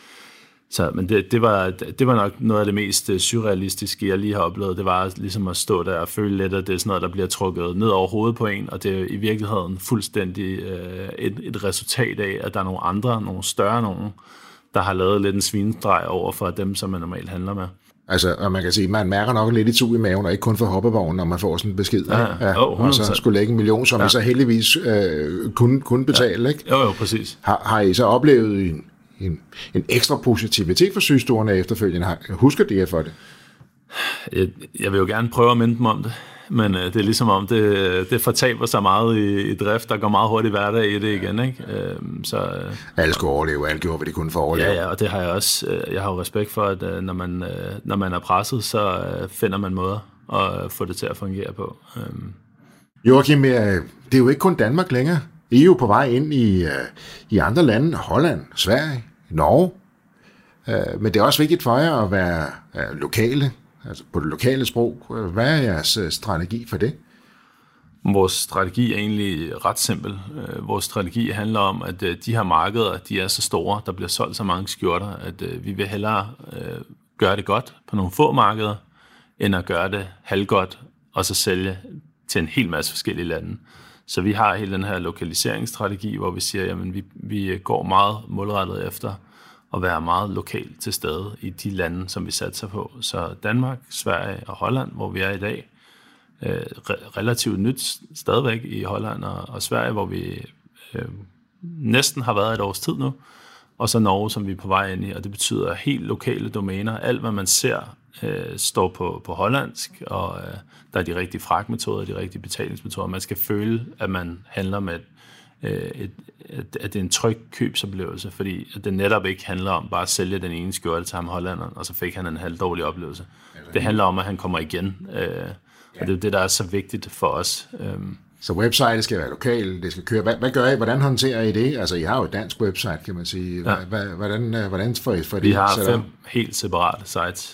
så, men det, det, var, det var nok noget af det mest surrealistiske, jeg lige har oplevet. Det var ligesom at stå der og føle lidt, at det er sådan noget, der bliver trukket ned over hovedet på en, og det er i virkeligheden fuldstændig øh, et, et resultat af, at der er nogle andre, nogle større nogen, der har lavet lidt en svinedrej over for dem, som man normalt handler med. Altså, og man kan sige, man mærker nok lidt i tug i maven, og ikke kun for hoppevognen, når man får sådan en besked. Ja, ja, oh, og så skulle lægge en million, som ja. I så heldigvis øh, kunne, kunne betale. Ja. Ikke? Jo, jo, præcis. Har, har I så oplevet en, en, en ekstra positivitet for sygestuerne efterfølgende? Husker de jer for det? Jeg, jeg vil jo gerne prøve at minde dem om det, men øh, det er ligesom om, det, det fortaber sig meget i, i drift, der går meget hurtigt hverdag i det igen. Ikke? Øh, så, øh, alle skulle overleve, alle gjorde, hvad de kunne for at overleve. Ja, ja, og det har jeg også. Øh, jeg har jo respekt for, at øh, når, man, øh, når man er presset, så øh, finder man måder at få det til at fungere på. Øh. Joachim, det er jo ikke kun Danmark længere. I er jo på vej ind i, i andre lande, Holland, Sverige, Norge. Men det er også vigtigt for jer at være lokale, altså på det lokale sprog. Hvad er jeres strategi for det? Vores strategi er egentlig ret simpel. Vores strategi handler om, at de her markeder, de er så store, der bliver solgt så mange skjorter, at vi vil hellere gøre det godt på nogle få markeder, end at gøre det halvgodt, og så sælge til en hel masse forskellige lande. Så vi har hele den her lokaliseringsstrategi, hvor vi siger, jamen vi, vi går meget målrettet efter at være meget lokalt til stede i de lande, som vi satser på. Så Danmark, Sverige og Holland, hvor vi er i dag, øh, re- relativt nyt stadigvæk i Holland og, og Sverige, hvor vi øh, næsten har været et års tid nu, og så Norge, som vi er på vej ind i, og det betyder helt lokale domæner. Alt, hvad man ser, øh, står på, på hollandsk, og øh, der er de rigtige fragtmetoder, de rigtige betalingsmetoder. Man skal føle, at man handler med øh, et, et, at det er en tryg købsoplevelse, fordi at det netop ikke handler om bare at sælge den ene skjorte til ham hollanderen, og så fik han en halv dårlig oplevelse. Det handler om, at han kommer igen, øh, og det er det, der er så vigtigt for os. Øh. Så website skal være lokal, det skal køre. Hvad, hvad gør I? Hvordan håndterer I det? Altså, I har jo et dansk website, kan man sige. Ja. Hvordan, hvordan får I for det? Vi har fem helt separate sites.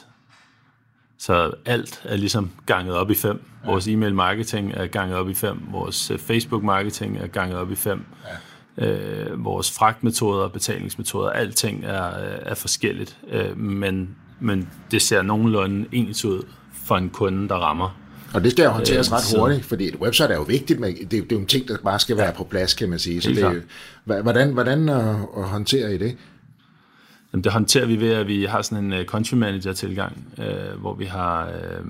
Så alt er ligesom ganget op i fem. Ja. Vores e-mail marketing er ganget op i fem. Vores Facebook marketing er ganget op i fem. Ja. Øh, vores fragtmetoder og betalingsmetoder, alting er, er forskelligt. Øh, men, men det ser nogenlunde ens ud for en kunde, der rammer. Og det skal jo håndteres ret så hurtigt, fordi et website er jo vigtigt, men det er, det er jo en ting, der bare skal være på plads, kan man sige. Så det er, hvordan hvordan uh, håndterer I det? Jamen, det håndterer vi ved, at vi har sådan en uh, country manager tilgang, uh, hvor vi har, uh,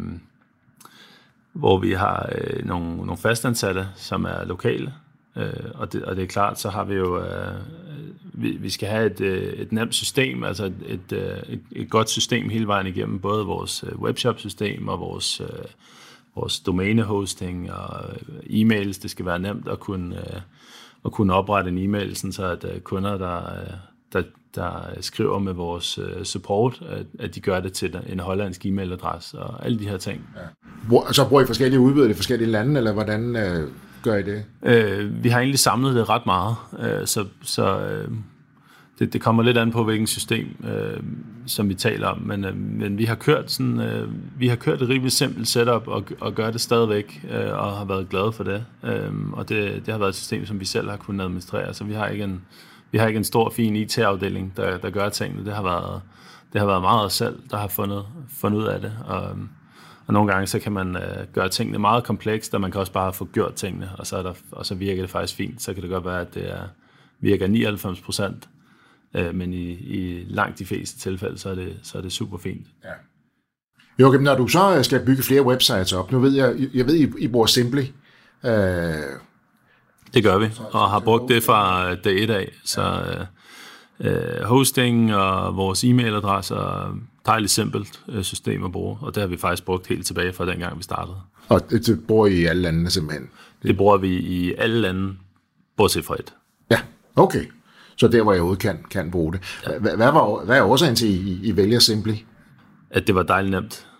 hvor vi har uh, nogle, nogle fastansatte, som er lokale. Uh, og, det, og det er klart, så har vi jo, uh, vi, vi skal have et, uh, et nemt system, altså et, et, uh, et, et godt system hele vejen igennem, både vores uh, webshop-system og vores uh, vores domænehosting og e-mails. Det skal være nemt at kunne, uh, at kunne oprette en e-mail, sådan så at uh, kunder, der, uh, der, der skriver med vores uh, support, at, at de gør det til en hollandsk e-mailadresse og alle de her ting. Ja. Så bruger I forskellige udbud i forskellige lande, eller hvordan uh, gør I det? Uh, vi har egentlig samlet det ret meget, uh, så, så uh, det, det kommer lidt an på, hvilken system, øh, som vi taler om, men, øh, men vi har kørt sådan, øh, vi har kørt et rimelig simpelt setup og, og gør det stadigvæk, øh, og har været glade for det. Øh, og det, det har været et system, som vi selv har kunnet administrere, så vi har ikke en, vi har ikke en stor, fin I T-afdeling, der, der gør tingene. Det har været, det har været meget os selv, der har fundet, fundet ud af det. Og, og nogle gange, så kan man øh, gøre tingene meget komplekst, og man kan også bare få gjort tingene, og så, er der, og så virker det faktisk fint. Så kan det godt være, at det er, virker nioghalvfems procent, men i, i langt de fleste tilfælde, så er det, så er det super fint. Ja. Joachim, når du så skal bygge flere websites op, nu ved jeg, jeg ved, I, I bruger Simply. Øh, det gør vi, og har brugt det fra dag et af. Så øh, hosting og vores e-mailadresse er dejligt simpelt system at bruge, og det har vi faktisk brugt helt tilbage fra dengang, vi startede. Og det, det bruger I i alle landene simpelthen? Det, det bruger vi i alle lande, bortset fra et. Ja, okay. Så der, hvor jeg overhovedet kan, kan bruge det. Hvad, hvad, var, hvad er årsagen til, at I, I vælger Simply? At det var dejligt nemt.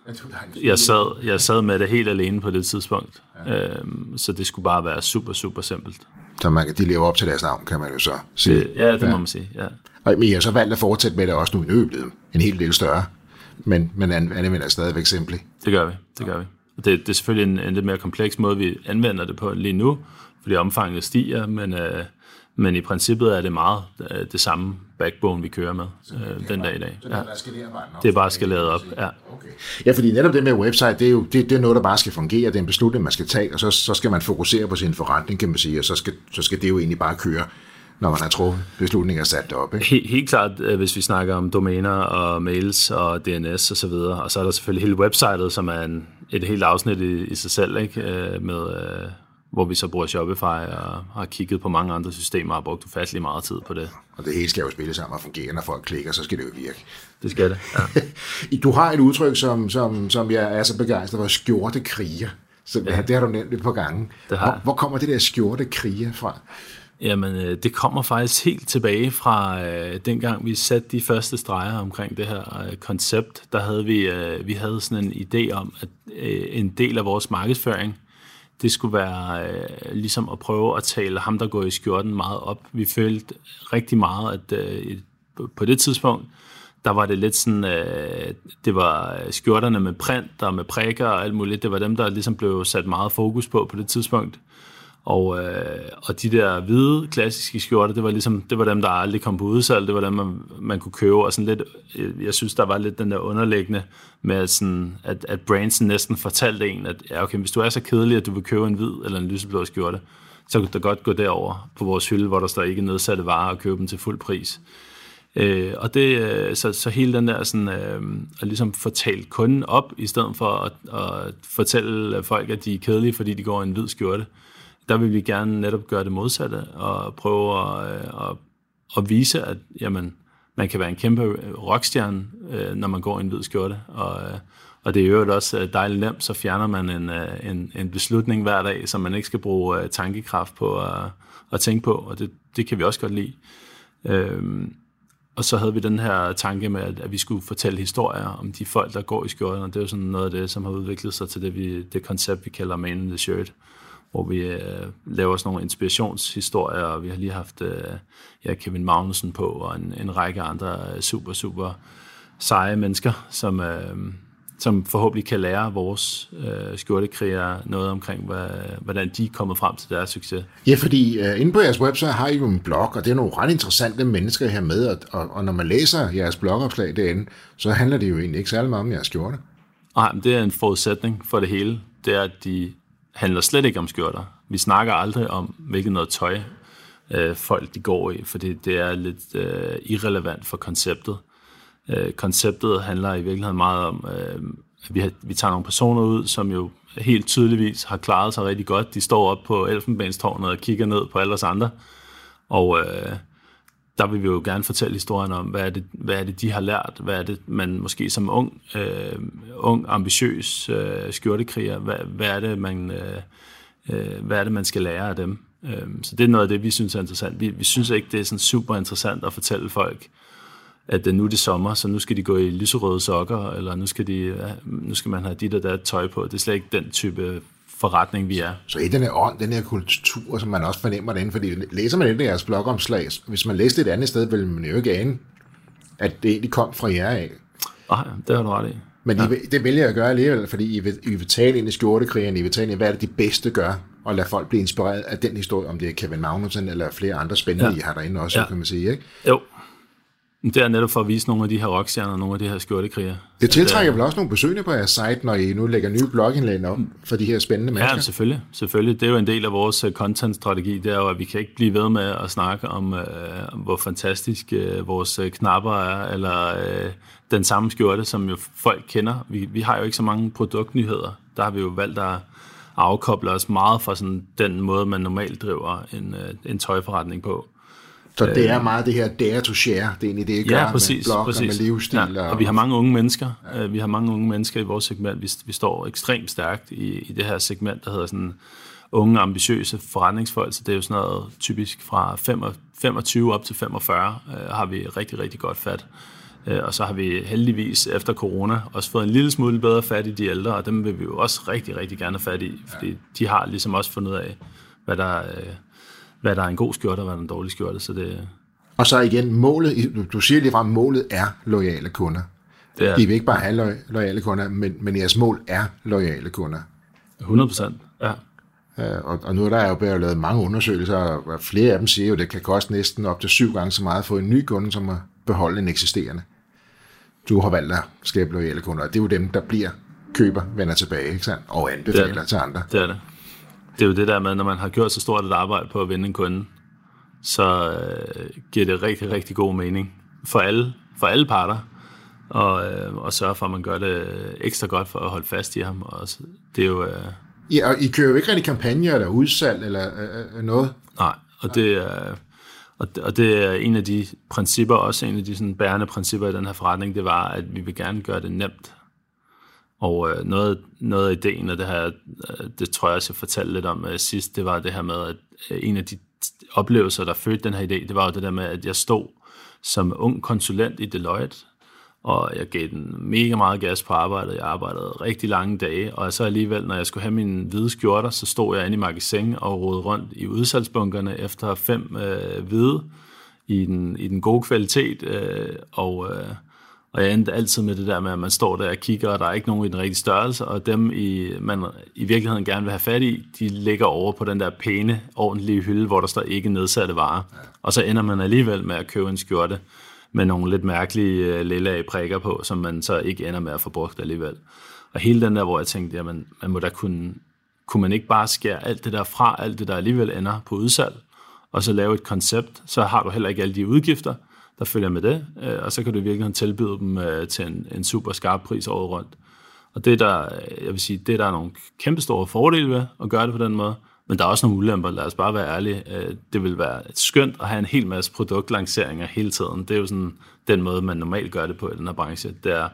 Jeg sad, jeg sad med det helt alene på det tidspunkt, ja. øhm, så det skulle bare være super, super simpelt. Så man kan, de lever op til deres navn, kan man jo så sige. Det, ja, det ja. må man sige, ja. Og, men jeg har så valgt at fortsætte med det også nu i nøblet, en hel del større, men, men anvender stadigvæk Simply. Det gør vi, det gør vi. Det, det er selvfølgelig en, en lidt mere kompleks måde, vi anvender det på lige nu, fordi omfanget stiger, men, øh, men i princippet er det meget øh, det samme backbone, vi kører med øh, den dag i dag. Ja. Det er bare skaleret op, ja. Okay. Ja, fordi netop det med website, det er jo det, det er noget, der bare skal fungere, det er en beslutning, man skal tage, og så, så skal man fokusere på sin forretning, kan man sige, og så skal, så skal det jo egentlig bare køre, når man har truffet beslutninger sat op. Ikke? Helt, helt klart, hvis vi snakker om domæner og mails og D N S og så videre, og så er der selvfølgelig hele websitet, som er en, et helt afsnit i, i sig selv, ikke? Med, hvor vi så bruger Shopify og har kigget på mange andre systemer og brugt ufattelig meget tid på det. Og det hele skal jo spille sammen og fungere, når folk klikker, så skal det jo virke. Det skal det, ja. Du har et udtryk, som, som, som jeg er så begejstret for, skjortekriger. Så ja. Det har du nævnt lidt på gangen. Hvor, hvor kommer det der skjortekriger fra? Jamen, det kommer faktisk helt tilbage fra øh, dengang vi satte de første streger omkring det her øh, koncept. Der havde vi, øh, vi havde sådan en idé om, at øh, en del af vores markedsføring, det skulle være øh, ligesom at prøve at tale ham, der går i skjorten, meget op. Vi følte rigtig meget, at øh, på det tidspunkt, der var det lidt sådan, øh, det var skjorterne med print og med prikker og alt muligt. Det var dem, der ligesom blev sat meget fokus på på det tidspunkt. Og, øh, og de der hvide, klassiske skjorter, det var ligesom, det var dem, der aldrig kom på udsalg, det var dem, man, man kunne købe, og sådan lidt, jeg synes, der var lidt den der underliggende med, at, sådan, at, at brandsen næsten fortalte en, at ja, okay, hvis du er så kedelig, at du vil købe en hvid eller en lyseblå skjorte, så kan du godt gå derover på vores hylde, hvor der står ikke nedsatte varer, og købe dem til fuld pris. Øh, og det, så, så hele den der sådan, øh, at ligesom fortælle kunden op, i stedet for at, at fortælle folk, at de er kedelige, fordi de går i en hvid skjorte, der vil vi gerne netop gøre det modsatte, og prøve at, at, at vise, at jamen, man kan være en kæmpe rockstjerne, når man går i en hvid skjorte, og, og det er jo også dejligt nemt, så fjerner man en, en, en beslutning hver dag, som man ikke skal bruge tankekraft på at, at tænke på, og det, det kan vi også godt lide. Øhm, og så havde vi den her tanke med, at, at vi skulle fortælle historier om de folk, der går i skjorten, og det er jo sådan noget af det, som har udviklet sig til det, vi, det koncept, vi kalder Man in the Shirt, hvor vi øh, laver sådan nogle inspirationshistorier, og vi har lige haft øh, ja, Kevin Magnussen på, og en, en række andre super, super seje mennesker, som, øh, som forhåbentlig kan lære vores øh, skjortekrigere noget omkring, hvad, hvordan de er kommet frem til deres succes. Ja, fordi øh, inde på jeres website har I jo en blog, og det er nogle ret interessante mennesker her med, og, og, og når man læser jeres blogopslag derinde, så handler det jo egentlig ikke særlig meget om jeres skjorte. Nej, men det er en forudsætning for det hele. Det er, at de handler slet ikke om skjorter. Vi snakker aldrig om, hvilket noget tøj øh, folk de går i, fordi det er lidt øh, irrelevant for konceptet. Øh, konceptet handler i virkeligheden meget om, øh, at vi, har, vi tager nogle personer ud, som jo helt tydeligvis har klaret sig rigtig godt. De står op på Elfenbenstårnet og kigger ned på alle os andre, og øh, der vil vi jo gerne fortælle historien om, hvad er det, hvad er det de har lært, hvad er det, man måske som ung, øh, ung ambitiøs øh, skjortekriger, hvad, hvad, er det, man, øh, hvad er det, man skal lære af dem. Øh, så det er noget af det, vi synes er interessant. Vi, vi synes ikke, det er sådan super interessant at fortælle folk, at nu er det sommer, så nu skal de gå i lyserøde sokker, eller nu skal, de, nu skal man have dit og dat tøj på. Det er slet ikke den type forretning, vi er. Så i den her ånd, den her kultur, som man også fornemmer derinde, fordi læser man ikke jeres blogomslag, hvis man læste et andet sted, vil man jo ikke ane, at det egentlig kom fra jer af. Nej, det har du ret i. Men ja. I, det vælger jeg at gøre alligevel, fordi I vil, I vil tale ind i skjortekrigerne, I vil tale ind i, hvad er det de bedste gør, og lade folk blive inspireret af den historie, om det er Kevin Magnussen eller flere andre spændende, ja. I har derinde også, ja. Kan man sige, ikke? Jo. Det er netop for at vise nogle af de her rockstjerner, nogle af de her skjortekriger. Det tiltrækker vel også nogle besøgende på jeres site, når I nu lægger nye blogindlæg op for de her spændende mennesker? Ja, selvfølgelig. selvfølgelig. Det er jo en del af vores content-strategi, det er jo, at vi kan ikke blive ved med at snakke om, øh, hvor fantastisk øh, vores knapper er, eller øh, den samme skjorte, som jo folk kender. Vi, vi har jo ikke så mange produktnyheder. Der har vi jo valgt at afkoble os meget fra sådan den måde, man normalt driver en, øh, en tøjforretning på. Så det er meget det her dare to share, det er egentlig det, I gør ja, præcis, med blog præcis. Og med livsstil. Ja, og, og vi har mange unge mennesker. Ja. Vi har mange unge mennesker i vores segment. Vi, vi står ekstremt stærkt i, i det her segment, der hedder sådan unge, ambitiøse forretningsfolk. Så det er jo sådan noget typisk fra femogtyve op til femogfyrre, øh, har vi rigtig, rigtig godt fat. Og så har vi heldigvis efter corona også fået en lille smule bedre fat i de ældre, og dem vil vi jo også rigtig, rigtig gerne have fat i, fordi de har ligesom også fundet ud af, hvad der, hvad der er en god skjorte og hvad der er en dårlig skjorte. Så det... Og så igen, målet, du siger lige fra, målet er loyale kunder. Det er... I vil ikke bare have lo- loyale kunder, men, men jeres mål er loyale kunder. hundrede procent, ja. Og, og nu er der jo blevet lavet mange undersøgelser, og flere af dem siger jo, at det kan koste næsten op til syv gange så meget at få en ny kunde, som at beholde en eksisterende. Du har valgt at skabe loyale kunder, og det er jo dem, der bliver køber, vender tilbage, ikke sandt? Og anbefaler det det. til andre. Det er det. Det er jo det der med, når man har gjort så stort et arbejde på at vinde en kunde, så øh, giver det rigtig, rigtig god mening for alle, for alle parter, og, øh, og sørge for, at man gør det ekstra godt for at holde fast i ham. Og det er jo... Øh, ja, og I kører jo ikke rigtig kampagner eller udsalg eller øh, noget? Nej, og det er... Og det, og det er en af de principper, også en af de sådan bærende principper i den her forretning, det var, at vi vil gerne gøre det nemt. Og øh, noget, noget af ideen, og det her, det tror jeg også, jeg fortalte lidt om øh, sidst, det var det her med, at øh, en af de oplevelser, der fødte den her idé, det var jo det der med, at jeg stod som ung konsulent i Deloitte, og jeg gav den mega meget gas på arbejdet. Jeg arbejdede rigtig lange dage, og så alligevel, når jeg skulle have mine hvide skjorter, så stod jeg inde i magasin og rodede rundt i udsalgsbunkerne efter fem øh, hvide i den, i den gode kvalitet, øh, og, øh, og jeg endte altid med det der med, at man står der og kigger, og der er ikke nogen i den rigtige størrelse, og dem, i, man i virkeligheden gerne vil have fat i, de ligger over på den der pæne, ordentlige hylde, hvor der står ikke nedsatte varer. Og så ender man alligevel med at købe en skjorte med nogle lidt mærkelige lilla prikker på, som man så ikke ender med at få brugt alligevel. Og hele den der, hvor jeg tænkte, jamen, man må da kunne, kunne man ikke bare skære alt det der fra, alt det der alligevel ender på udsalg, og så lave et koncept, så har du heller ikke alle de udgifter, der følger med det, og så kan du i virkeligheden tilbyde dem til en, en super skarp pris året rundt. Og det der, jeg vil sige, det der er nogle kæmpe store fordele ved at gøre det på den måde, men der er også nogle ulemper, lad os bare være ærlige. Det vil være skønt at have en hel masse produktlanceringer hele tiden. Det er jo sådan den måde, man normalt gør det på i den her branche. Det er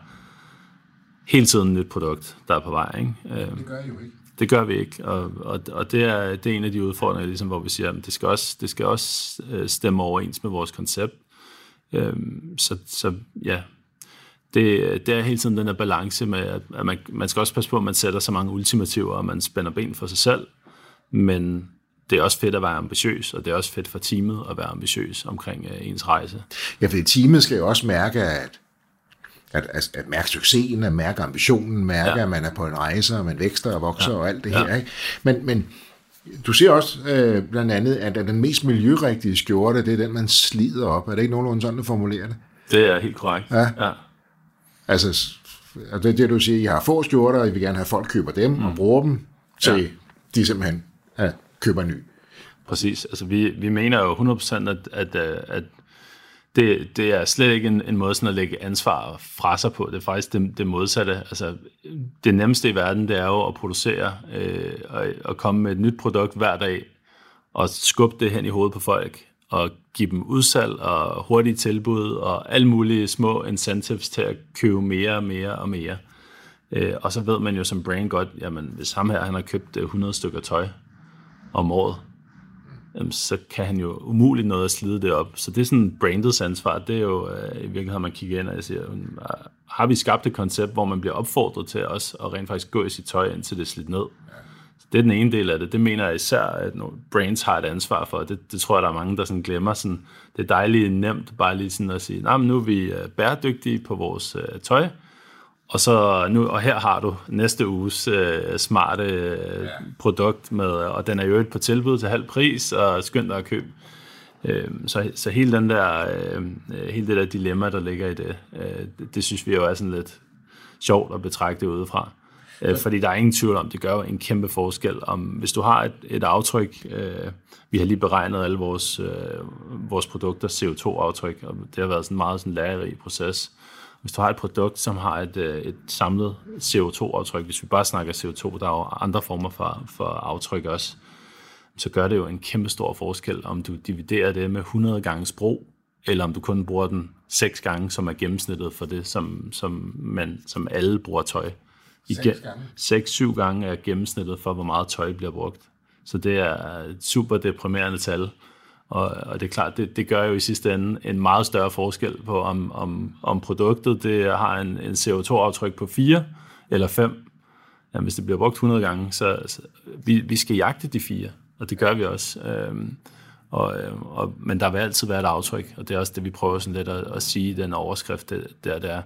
hele tiden et nyt produkt, der er på vej. Ikke? Det gør I jo ikke. Det gør vi ikke, og, og, og det, er, det er en af de udfordringer, ligesom, hvor vi siger, at det skal også, det skal også stemme overens med vores koncept. Så, så ja, det, det er hele tiden den her balance med, at man, man skal også passe på, at man sætter så mange ultimativer, og man spænder ben for sig selv. Men det er også fedt at være ambitiøs, og det er også fedt for teamet at være ambitiøs omkring uh, ens rejse. Ja, fordi teamet skal jo også mærke, at, at, at, at mærke succesen, at mærke ambitionen, mærke, ja. At man er på en rejse, og man vækster og vokser ja. Og alt det ja. Her. Ikke? Men, men du siger også øh, blandt andet, at den mest miljørigtige skjorte, det er den, man slider op. Er det ikke nogenlunde sådan, du formulerer det? Det er helt korrekt, ja. ja. Altså, det er det, du siger, I har få skjorter, og I vil gerne have, at folk køber dem mm. og bruger dem, så ja. De simpelthen ja, køber ny. Præcis. Altså, vi, vi mener jo hundrede procent, at, at, at det, det er slet ikke en, en måde sådan at lægge ansvar fra sig på. Det er faktisk det, det modsatte. Altså, det nemmeste i verden, det er jo at producere øh, og, og komme med et nyt produkt hver dag og skubbe det hen i hovedet på folk og give dem udsalg og hurtige tilbud og alle mulige små incentives til at købe mere og mere og mere. Øh, og så ved man jo som brand godt, jamen hvis ham her han har købt hundrede stykker tøj om året, jamen, så kan han jo umuligt noget at slide det op. Så det er sådan brandets ansvar. Det er jo øh, i virkeligheden, man kigger ind og siger, har vi skabt et koncept, hvor man bliver opfordret til også at rent faktisk gå i sit tøj, indtil det er slidt ned. Så det er den ene del af det. Det mener jeg især, at brands har et ansvar for. Det, det tror jeg, der er mange, der sådan glemmer. Sådan, det er dejligt nemt bare lige sådan at sige, nej, men nu er vi bæredygtige på vores øh, tøj, og så nu og her har du næste uges øh, smarte øh, produkt med, og den er jo et på tilbud til halv pris og skønt at købe. Øh, så, så hele den der øh, hele det der dilemma der ligger i det, øh, det, det synes vi jo er sådan lidt sjovt at betragte udefra. Øh, fordi der er ingen tvivl om, det gør jo en kæmpe forskel. Om hvis du har et, et aftryk, øh, vi har lige beregnet alle vores øh, vores produkter C O to aftryk, og det har været sådan en meget sådan lærerig proces. Hvis du har et produkt, som har et, et samlet C O to aftryk, hvis vi bare snakker C O to, der er jo andre former for, for aftryk også, så gør det jo en kæmpe stor forskel, om du dividerer det med hundrede gange brug, eller om du kun bruger den seks gange, som er gennemsnittet for det, som, som, man, som alle bruger tøj. seks syv gange er gennemsnittet for, hvor meget tøj bliver brugt. Så det er et super deprimerende tal. Og, og det er klart, det, det gør jo i sidste ende en meget større forskel på, om, om, om produktet det har en, en C O to aftryk på fire eller fem. Ja, hvis det bliver brugt hundrede gange, så, så vi, vi skal jagte de fire, og det gør vi også. Øhm, og, og, men der vil altid være et aftryk, og det er også det, vi prøver sådan lidt at, at sige i den overskrift, der, der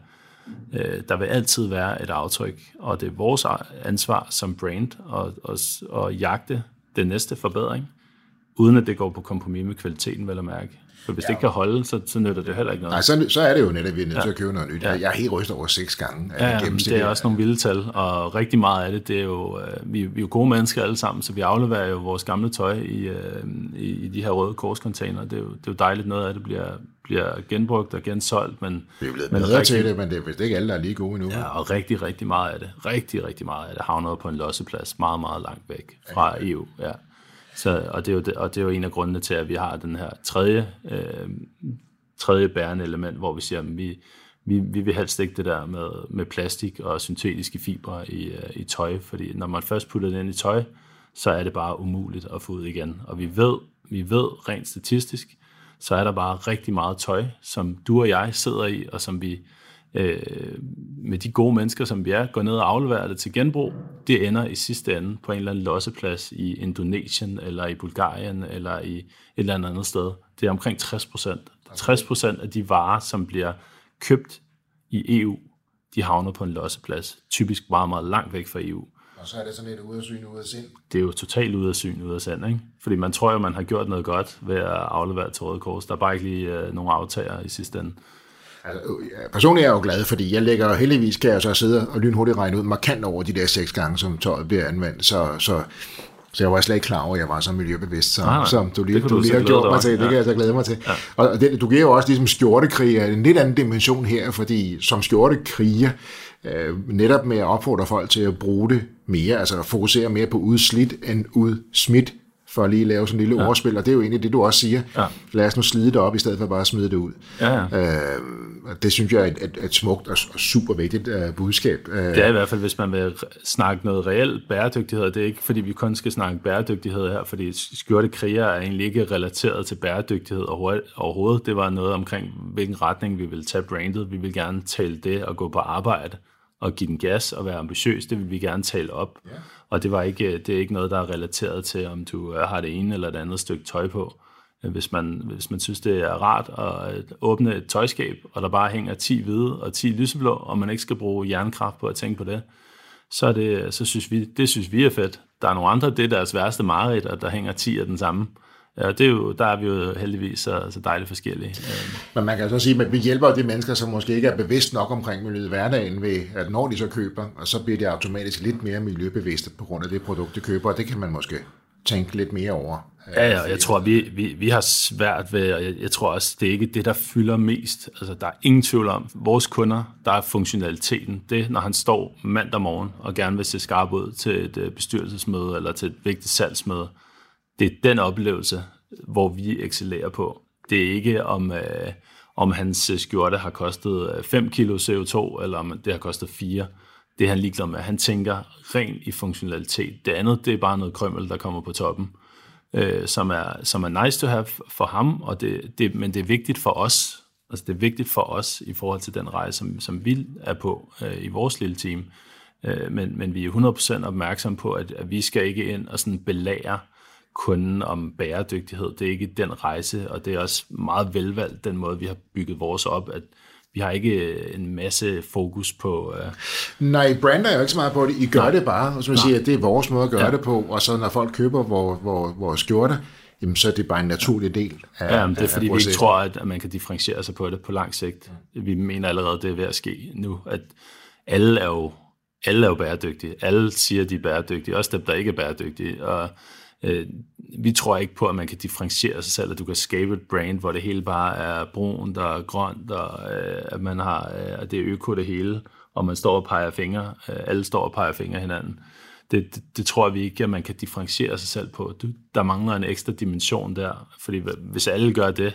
øh, der vil altid være et aftryk, og det er vores ansvar som brand at, at, at jagte den næste forbedring, uden at det går på kompromis med kvaliteten, vel at mærke. For hvis ja. det ikke kan holde, så, så nytter det heller ikke noget. Nej, så, så er det jo netop, at vi er nødt til ja. at købe noget nyt. Ja. Jeg er helt rystet over seks gange. Ja, ja det er også nogle vilde tal, og rigtig meget af det, det er jo, vi, vi er jo gode mennesker alle sammen, så vi afleverer jo vores gamle tøj i, i, i de her røde korscontainer. Det er, jo, det er jo dejligt, noget af det bliver, bliver genbrugt og gensolgt. Men, vi er blevet bedre til det, men det er vist ikke alle, der er lige gode endnu. Ja, og rigtig, rigtig meget af det, rigtig, rigtig meget af det havner på en losseplads, meget, meget langt væk fra ja. E U. Ja. Så, og, det er jo det, og det er jo en af grundene til, at vi har den her tredje, øh, tredje bærende element, hvor vi siger, at vi, vi, vi vil helst ikke det der med, med plastik og syntetiske fibre i, i tøj, fordi når man først putter det ind i tøj, så er det bare umuligt at få ud igen. Og vi ved, vi ved rent statistisk, så er der bare rigtig meget tøj, som du og jeg sidder i, og som vi øh, med de gode mennesker, som vi er, går ned og afleverer det til genbrug, det ender i sidste ende på en eller anden losseplads i Indonesien, eller i Bulgarien, eller i et eller andet andet sted. Det er omkring tres procent. tres procent af de varer, som bliver købt i E U, de havner på en losseplads. Typisk meget, meget langt væk fra E U. Og så er det sådan lidt ude af syn, ude af sind. Det er jo totalt ude af syn, ude af sind, ikke? Fordi man tror jo, man har gjort noget godt ved at aflevere til Røde Kors. Der er bare ikke lige øh, nogen aftager i sidste ende. Altså, personligt er jeg jo glad, fordi jeg lægger heldigvis, kan jeg så sidde og lynhurtigt regne ud markant over de der seks gange, som tøjet bliver anvendt, så, så, så jeg var slet ikke klar over, at jeg var så miljøbevidst, så, nej, nej. som du lige, du du lige har gjort mig til, det ja. kan jeg så glæde mig til. Ja. Og det, du giver jo også ligesom skjortekriger en lidt anden dimension her, fordi som skjortekriger, øh, netop med at opfordre folk til at bruge det mere, altså at fokusere mere på udslidt end udsmidt, for at lige lave sådan en lille ja. ordspil, og det er jo egentlig det, du også siger. Ja. Lad os nu slide det op, i stedet for bare at smide det ud. Ja, ja. Øh, det synes jeg er et, et, et smukt og super vigtigt uh, budskab. Det er i hvert fald, hvis man vil snakke noget reelt bæredygtighed. Det er ikke, fordi vi kun skal snakke bæredygtighed her, fordi skjortekriger er egentlig ikke relateret til bæredygtighed overhovedet. Det var noget omkring, hvilken retning vi vil tage brandet. Vi vil gerne tale det og gå på arbejde og give den gas og være ambitiøs. Det vil vi gerne tale op. Ja. Og det, var ikke, det er ikke noget, der er relateret til, om du har det ene eller det andet stykke tøj på. Hvis man, hvis man synes, det er rart at åbne et tøjskab, og der bare hænger ti hvide og ti lyseblå, og man ikke skal bruge hjernekraft på at tænke på det, så, er det, så synes vi, det synes vi er fedt. Der er nogle andre, det er deres værste mareridt, at der hænger ti af den samme. Ja, det er jo, der er vi jo heldigvis så, så dejligt forskellige. Men man kan så sige, at vi hjælper de mennesker, som måske ikke er bevidst nok omkring miljøet i hverdagen, ved at når de så køber, og så bliver de automatisk lidt mere miljøbevidste på grund af det produkt, de køber, og det kan man måske tænke lidt mere over. Ja, ja, jeg tror, vi, vi, vi har svært ved, og jeg, jeg tror også, det er ikke det, der fylder mest. Altså, der er ingen tvivl om, vores kunder, der er funktionaliteten. Det, når han står mandag morgen og gerne vil se skarp ud til et bestyrelsesmøde eller til et vigtigt salgsmøde, det er den oplevelse, hvor vi excellerer på. Det er ikke om, øh, om hans skjorte har kostet fem kilo C O to, eller om det har kostet fire. Det er han ligeglad med. Han tænker rent i funktionalitet. Det andet, det er bare noget krømmel, der kommer på toppen, øh, som, er, som er nice to have for ham, og det, det, men det er vigtigt for os. Altså det er vigtigt for os i forhold til den rejse, som, som vi er på øh, i vores lille team. Øh, men, men vi er hundrede procent opmærksom på, at, at vi skal ikke ind og sådan belære kunden om bæredygtighed. Det er ikke den rejse, og det er også meget velvalgt, den måde, vi har bygget vores op, at vi har ikke en masse fokus på... Uh... Nej, brander er jo ikke så meget på det. I gør Nej. det bare, og som jeg siger, det er vores måde at gøre ja. det på, og så når folk køber vores, vores, vores skjorter, jamen, så er det bare en naturlig del af Ja, men det er fordi, vi ikke tror, at man kan differentiere sig på det på lang sigt. Vi mener allerede, det er ved at ske nu, at alle er jo, alle er jo bæredygtige. Alle siger, de er bæredygtige, også dem, der ikke er bæredygtige, og Øh, vi tror ikke på, at man kan differentiere sig selv, at du kan skabe et brand, hvor det hele bare er brunt og grønt, og øh, at man har, øh, at det er øko det hele, og man står og peger fingre, øh, alle står og peger fingre hinanden. Det, det, det tror vi ikke, at man kan differentiere sig selv på. Du, der mangler en ekstra dimension der, fordi hvis alle gør det,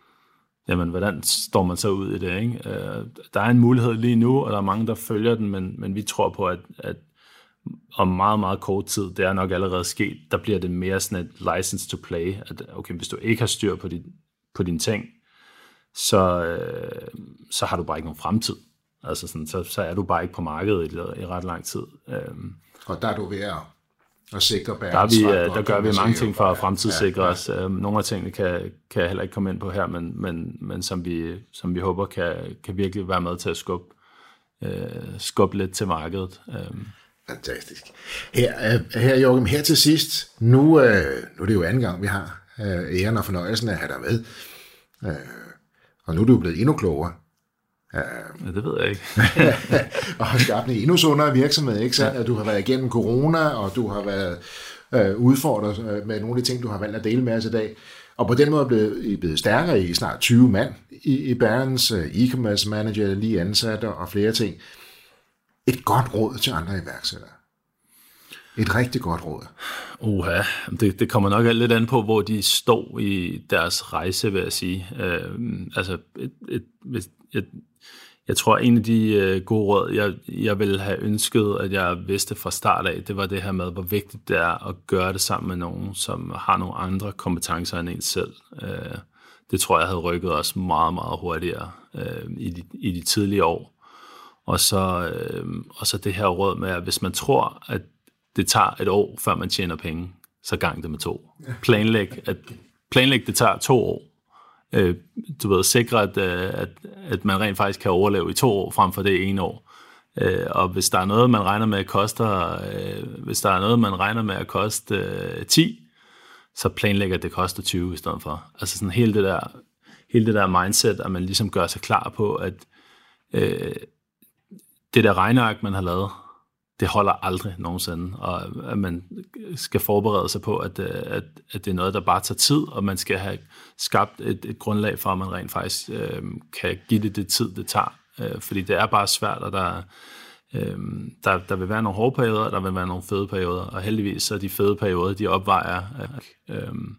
jamen hvordan står man så ud i det, ikke? Øh, der er en mulighed lige nu, og der er mange, der følger den, men, men vi tror på, at, at om meget, meget kort tid, det er nok allerede sket, der bliver det mere sådan et license to play, at okay, hvis du ikke har styr på, din, på dine ting, så, øh, så har du bare ikke nogen fremtid. Altså sådan, så, så er du bare ikke på markedet i, i ret lang tid. Øhm, og der er du ved at, at sikre der, er vi, der gør vi mange ting for at fremtidssikre ja, ja. os. Øhm, nogle af tingene kan, kan jeg heller ikke komme ind på her, men, men, men som, vi, som vi håber kan, kan virkelig være med til at skubbe, øh, skubbe lidt til markedet. Øhm. Fantastisk. Her, her Joachim, her til sidst, nu, øh, nu er det jo anden gang, vi har øh, æren og fornøjelsen af at have dig med. Øh, og nu er du blevet endnu klogere. Ja, det ved jeg ikke. Og har skabt en endnu sundere virksomhed, ikke sandt? Ja. Du har været igennem corona, og du har været øh, udfordret med nogle af de ting, du har valgt at dele med os i dag. Og på den måde er blevet, blevet stærkere i snart tyve mand i, i Barron's, e-commerce manager, lige ansatte og flere ting. Et godt råd til andre iværksættere. Et rigtig godt råd. Uha, det, det kommer nok lidt an på, hvor de står i deres rejse, vil jeg sige. Øh, altså, et, et, et, et, jeg tror, en af de øh, gode råd, jeg, jeg ville have ønsket, at jeg vidste fra start af, det var det her med, hvor vigtigt det er at gøre det sammen med nogen, som har nogle andre kompetencer end en selv. Øh, det tror jeg havde rykket os meget, meget hurtigere øh, i, de, i de tidlige år. Og så, øh, og så det her råd med, at hvis man tror, at det tager et år, før man tjener penge, så gang det med to. Planlæg, at, planlæg det tager to år. Øh, du ved, sikre, at, at, at man rent faktisk kan overleve i to år, frem for det ene år. Øh, og hvis der er noget, man regner med at koster, øh, hvis der er noget, man regner med at koste øh, ti, så planlægger det koster tyve i stedet for. Altså sådan hele det der, hele det der mindset, at man ligesom gør sig klar på, at øh, det der regneark, man har lavet, det holder aldrig nogensinde, og at man skal forberede sig på, at, at, at det er noget, der bare tager tid, og man skal have skabt et, et grundlag for, at man rent faktisk øh, kan give det det tid, det tager. Øh, fordi det er bare svært, og der, øh, der, der vil være nogle hårde perioder, og der vil være nogle fede perioder, og heldigvis så er de fede perioder, de opvejer. Øh,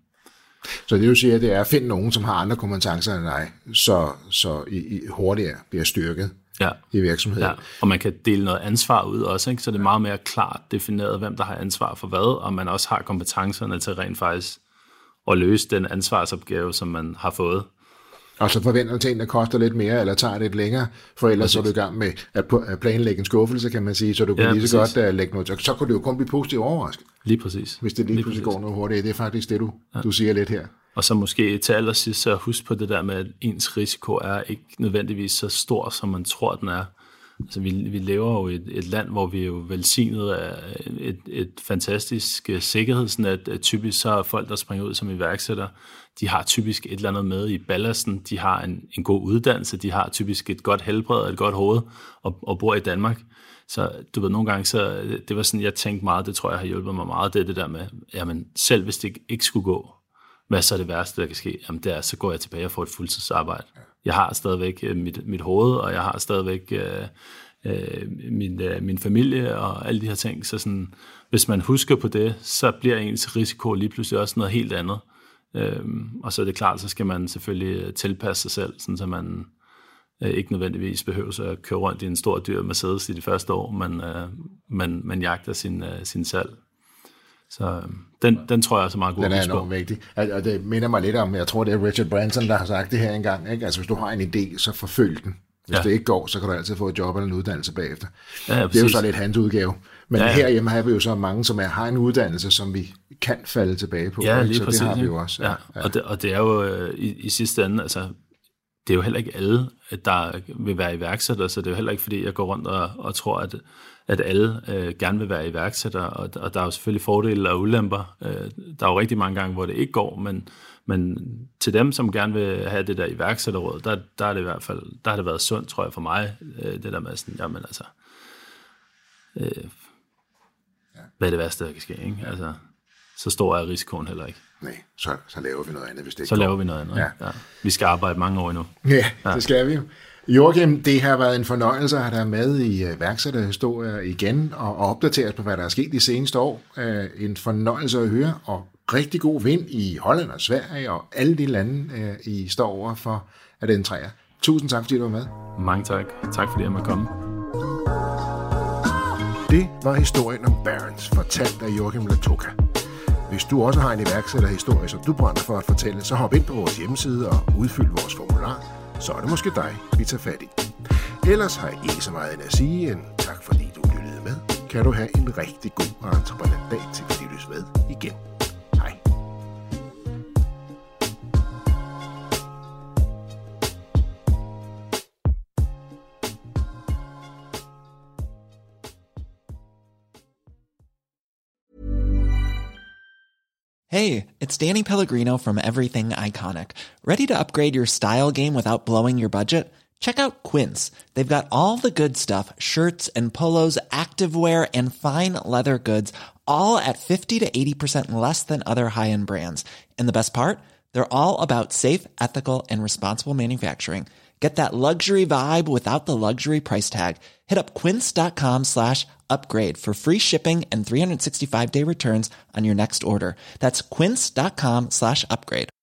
Så det vil sige, at det er at finde nogen, som har andre kompetencer end dig, så, så I, I hurtigere bliver styrket. Ja. I virksomheden. Ja. Og man kan dele noget ansvar ud også, ikke? Så det er meget mere klart defineret, hvem der har ansvar for hvad, og man også har kompetencerne til rent faktisk at løse den ansvarsopgave, som man har fået. Og så forventer du ting, der koster lidt mere, eller tager lidt længere, for ellers så er du i gang med at planlægge en skuffelse, kan man sige, så du kan ja, lige så præcis. godt uh, lægge noget. Så kunne det jo kun blive positivt overrasket. Lige præcis. Hvis det lige, lige pludselig går noget hurtigt. Det er faktisk det, du, ja. du siger lidt her. Og så måske til allersidst så husk på det der med, at ens risiko er ikke nødvendigvis så stor, som man tror, den er. Altså, vi, vi lever jo i et, et land, hvor vi er jo velsignet af et, et fantastisk sikkerhedsnet. Typisk så er folk, der springer ud som iværksætter, de har typisk et eller andet med i ballasten, de har en, en god uddannelse, de har typisk et godt helbred og et godt hoved, og, og bor i Danmark. Så du ved, nogle gange, så det var sådan, jeg tænkte meget, det tror jeg har hjulpet mig meget, det er det der med, jamen selv hvis det ikke skulle gå, hvad så er det værste, der kan ske? Jamen det er, så går jeg tilbage og får et fuldtidsarbejde. Jeg har stadigvæk mit, mit hoved, og jeg har stadigvæk øh, øh, min, øh, min familie og alle de her ting. Så sådan, hvis man husker på det, så bliver ens risiko lige pludselig også noget helt andet. Øhm, og så er det klart, så skal man selvfølgelig tilpasse sig selv, sådan så man øh, ikke nødvendigvis behøver at køre rundt i en stor dyr Mercedes i de første år, men øh, man, man jagter sin, øh, sin salg. Så den, den tror jeg er så meget god. Den er enormt vigtig. Og det minder mig lidt om, jeg tror det er Richard Branson, der har sagt det her engang, ikke? Altså hvis du har en idé, så forfølg den. Hvis ja. det ikke går, så kan du altid få et job eller en uddannelse bagefter. Ja, ja, det er jo så lidt hans udgave. Men ja, ja. herhjemme har vi jo så mange, som er, har en uddannelse, som vi kan falde tilbage på. Ja, lige så præcis. Det har vi jo også. Ja. Ja. Og, det, og det er jo øh, i, i sidste ende, altså det er jo heller ikke alle, der vil være iværksætter, så det er jo heller ikke, fordi jeg går rundt og, og tror, at, at alle øh, gerne vil være iværksætter, og, og der er jo selvfølgelig fordele og ulemper. Øh, der er jo rigtig mange gange, hvor det ikke går, men, men til dem, som gerne vil have det der iværksætterråd, der, der er det i hvert fald, der har det været sundt, tror jeg, for mig, øh, det der med sådan, jamen altså, øh, hvad er det værste, der kan ske, ikke? Altså, så stor er risikoen heller ikke. Nej, så, så laver vi noget andet, hvis det ikke Så går. laver vi noget andet, ja. Ja. Vi skal arbejde mange år endnu. Ja, ja, det skal vi jo. Joachim, det har været en fornøjelse at have dig med i iværksætterhistorier igen, og opdatere os på, hvad der er sket de seneste år. En fornøjelse at høre, og rigtig god vind i Holland og Sverige, og alle de lande, I står over for at entrere. Tusind tak, fordi du var med. Mange tak. Tak fordi jeg måtte komme. Det var historien om Barron's, fortalt af Joachim Latoka. Hvis du også har en iværksætterhistorie, som du brænder for at fortælle, så hop ind på vores hjemmeside og udfyld vores formular, så er det måske dig, vi tager fat i. Ellers har jeg ikke så meget end at sige end tak, fordi du lyttede med. Kan du have en rigtig god og entreprenant dag, til vi lyttes med igen. Hej. Hey, it's Danny Pellegrino from Everything Iconic. Ready to upgrade your style game without blowing your budget? Check out Quince. They've got all the good stuff, shirts and polos, activewear, and fine leather goods, all at fifty to eighty percent less than other high-end brands. And the best part? They're all about safe, ethical, and responsible manufacturing. Get that luxury vibe without the luxury price tag. Hit up quince.com slash upgrade for free shipping and three sixty-five day returns on your next order. That's quince.com slash upgrade.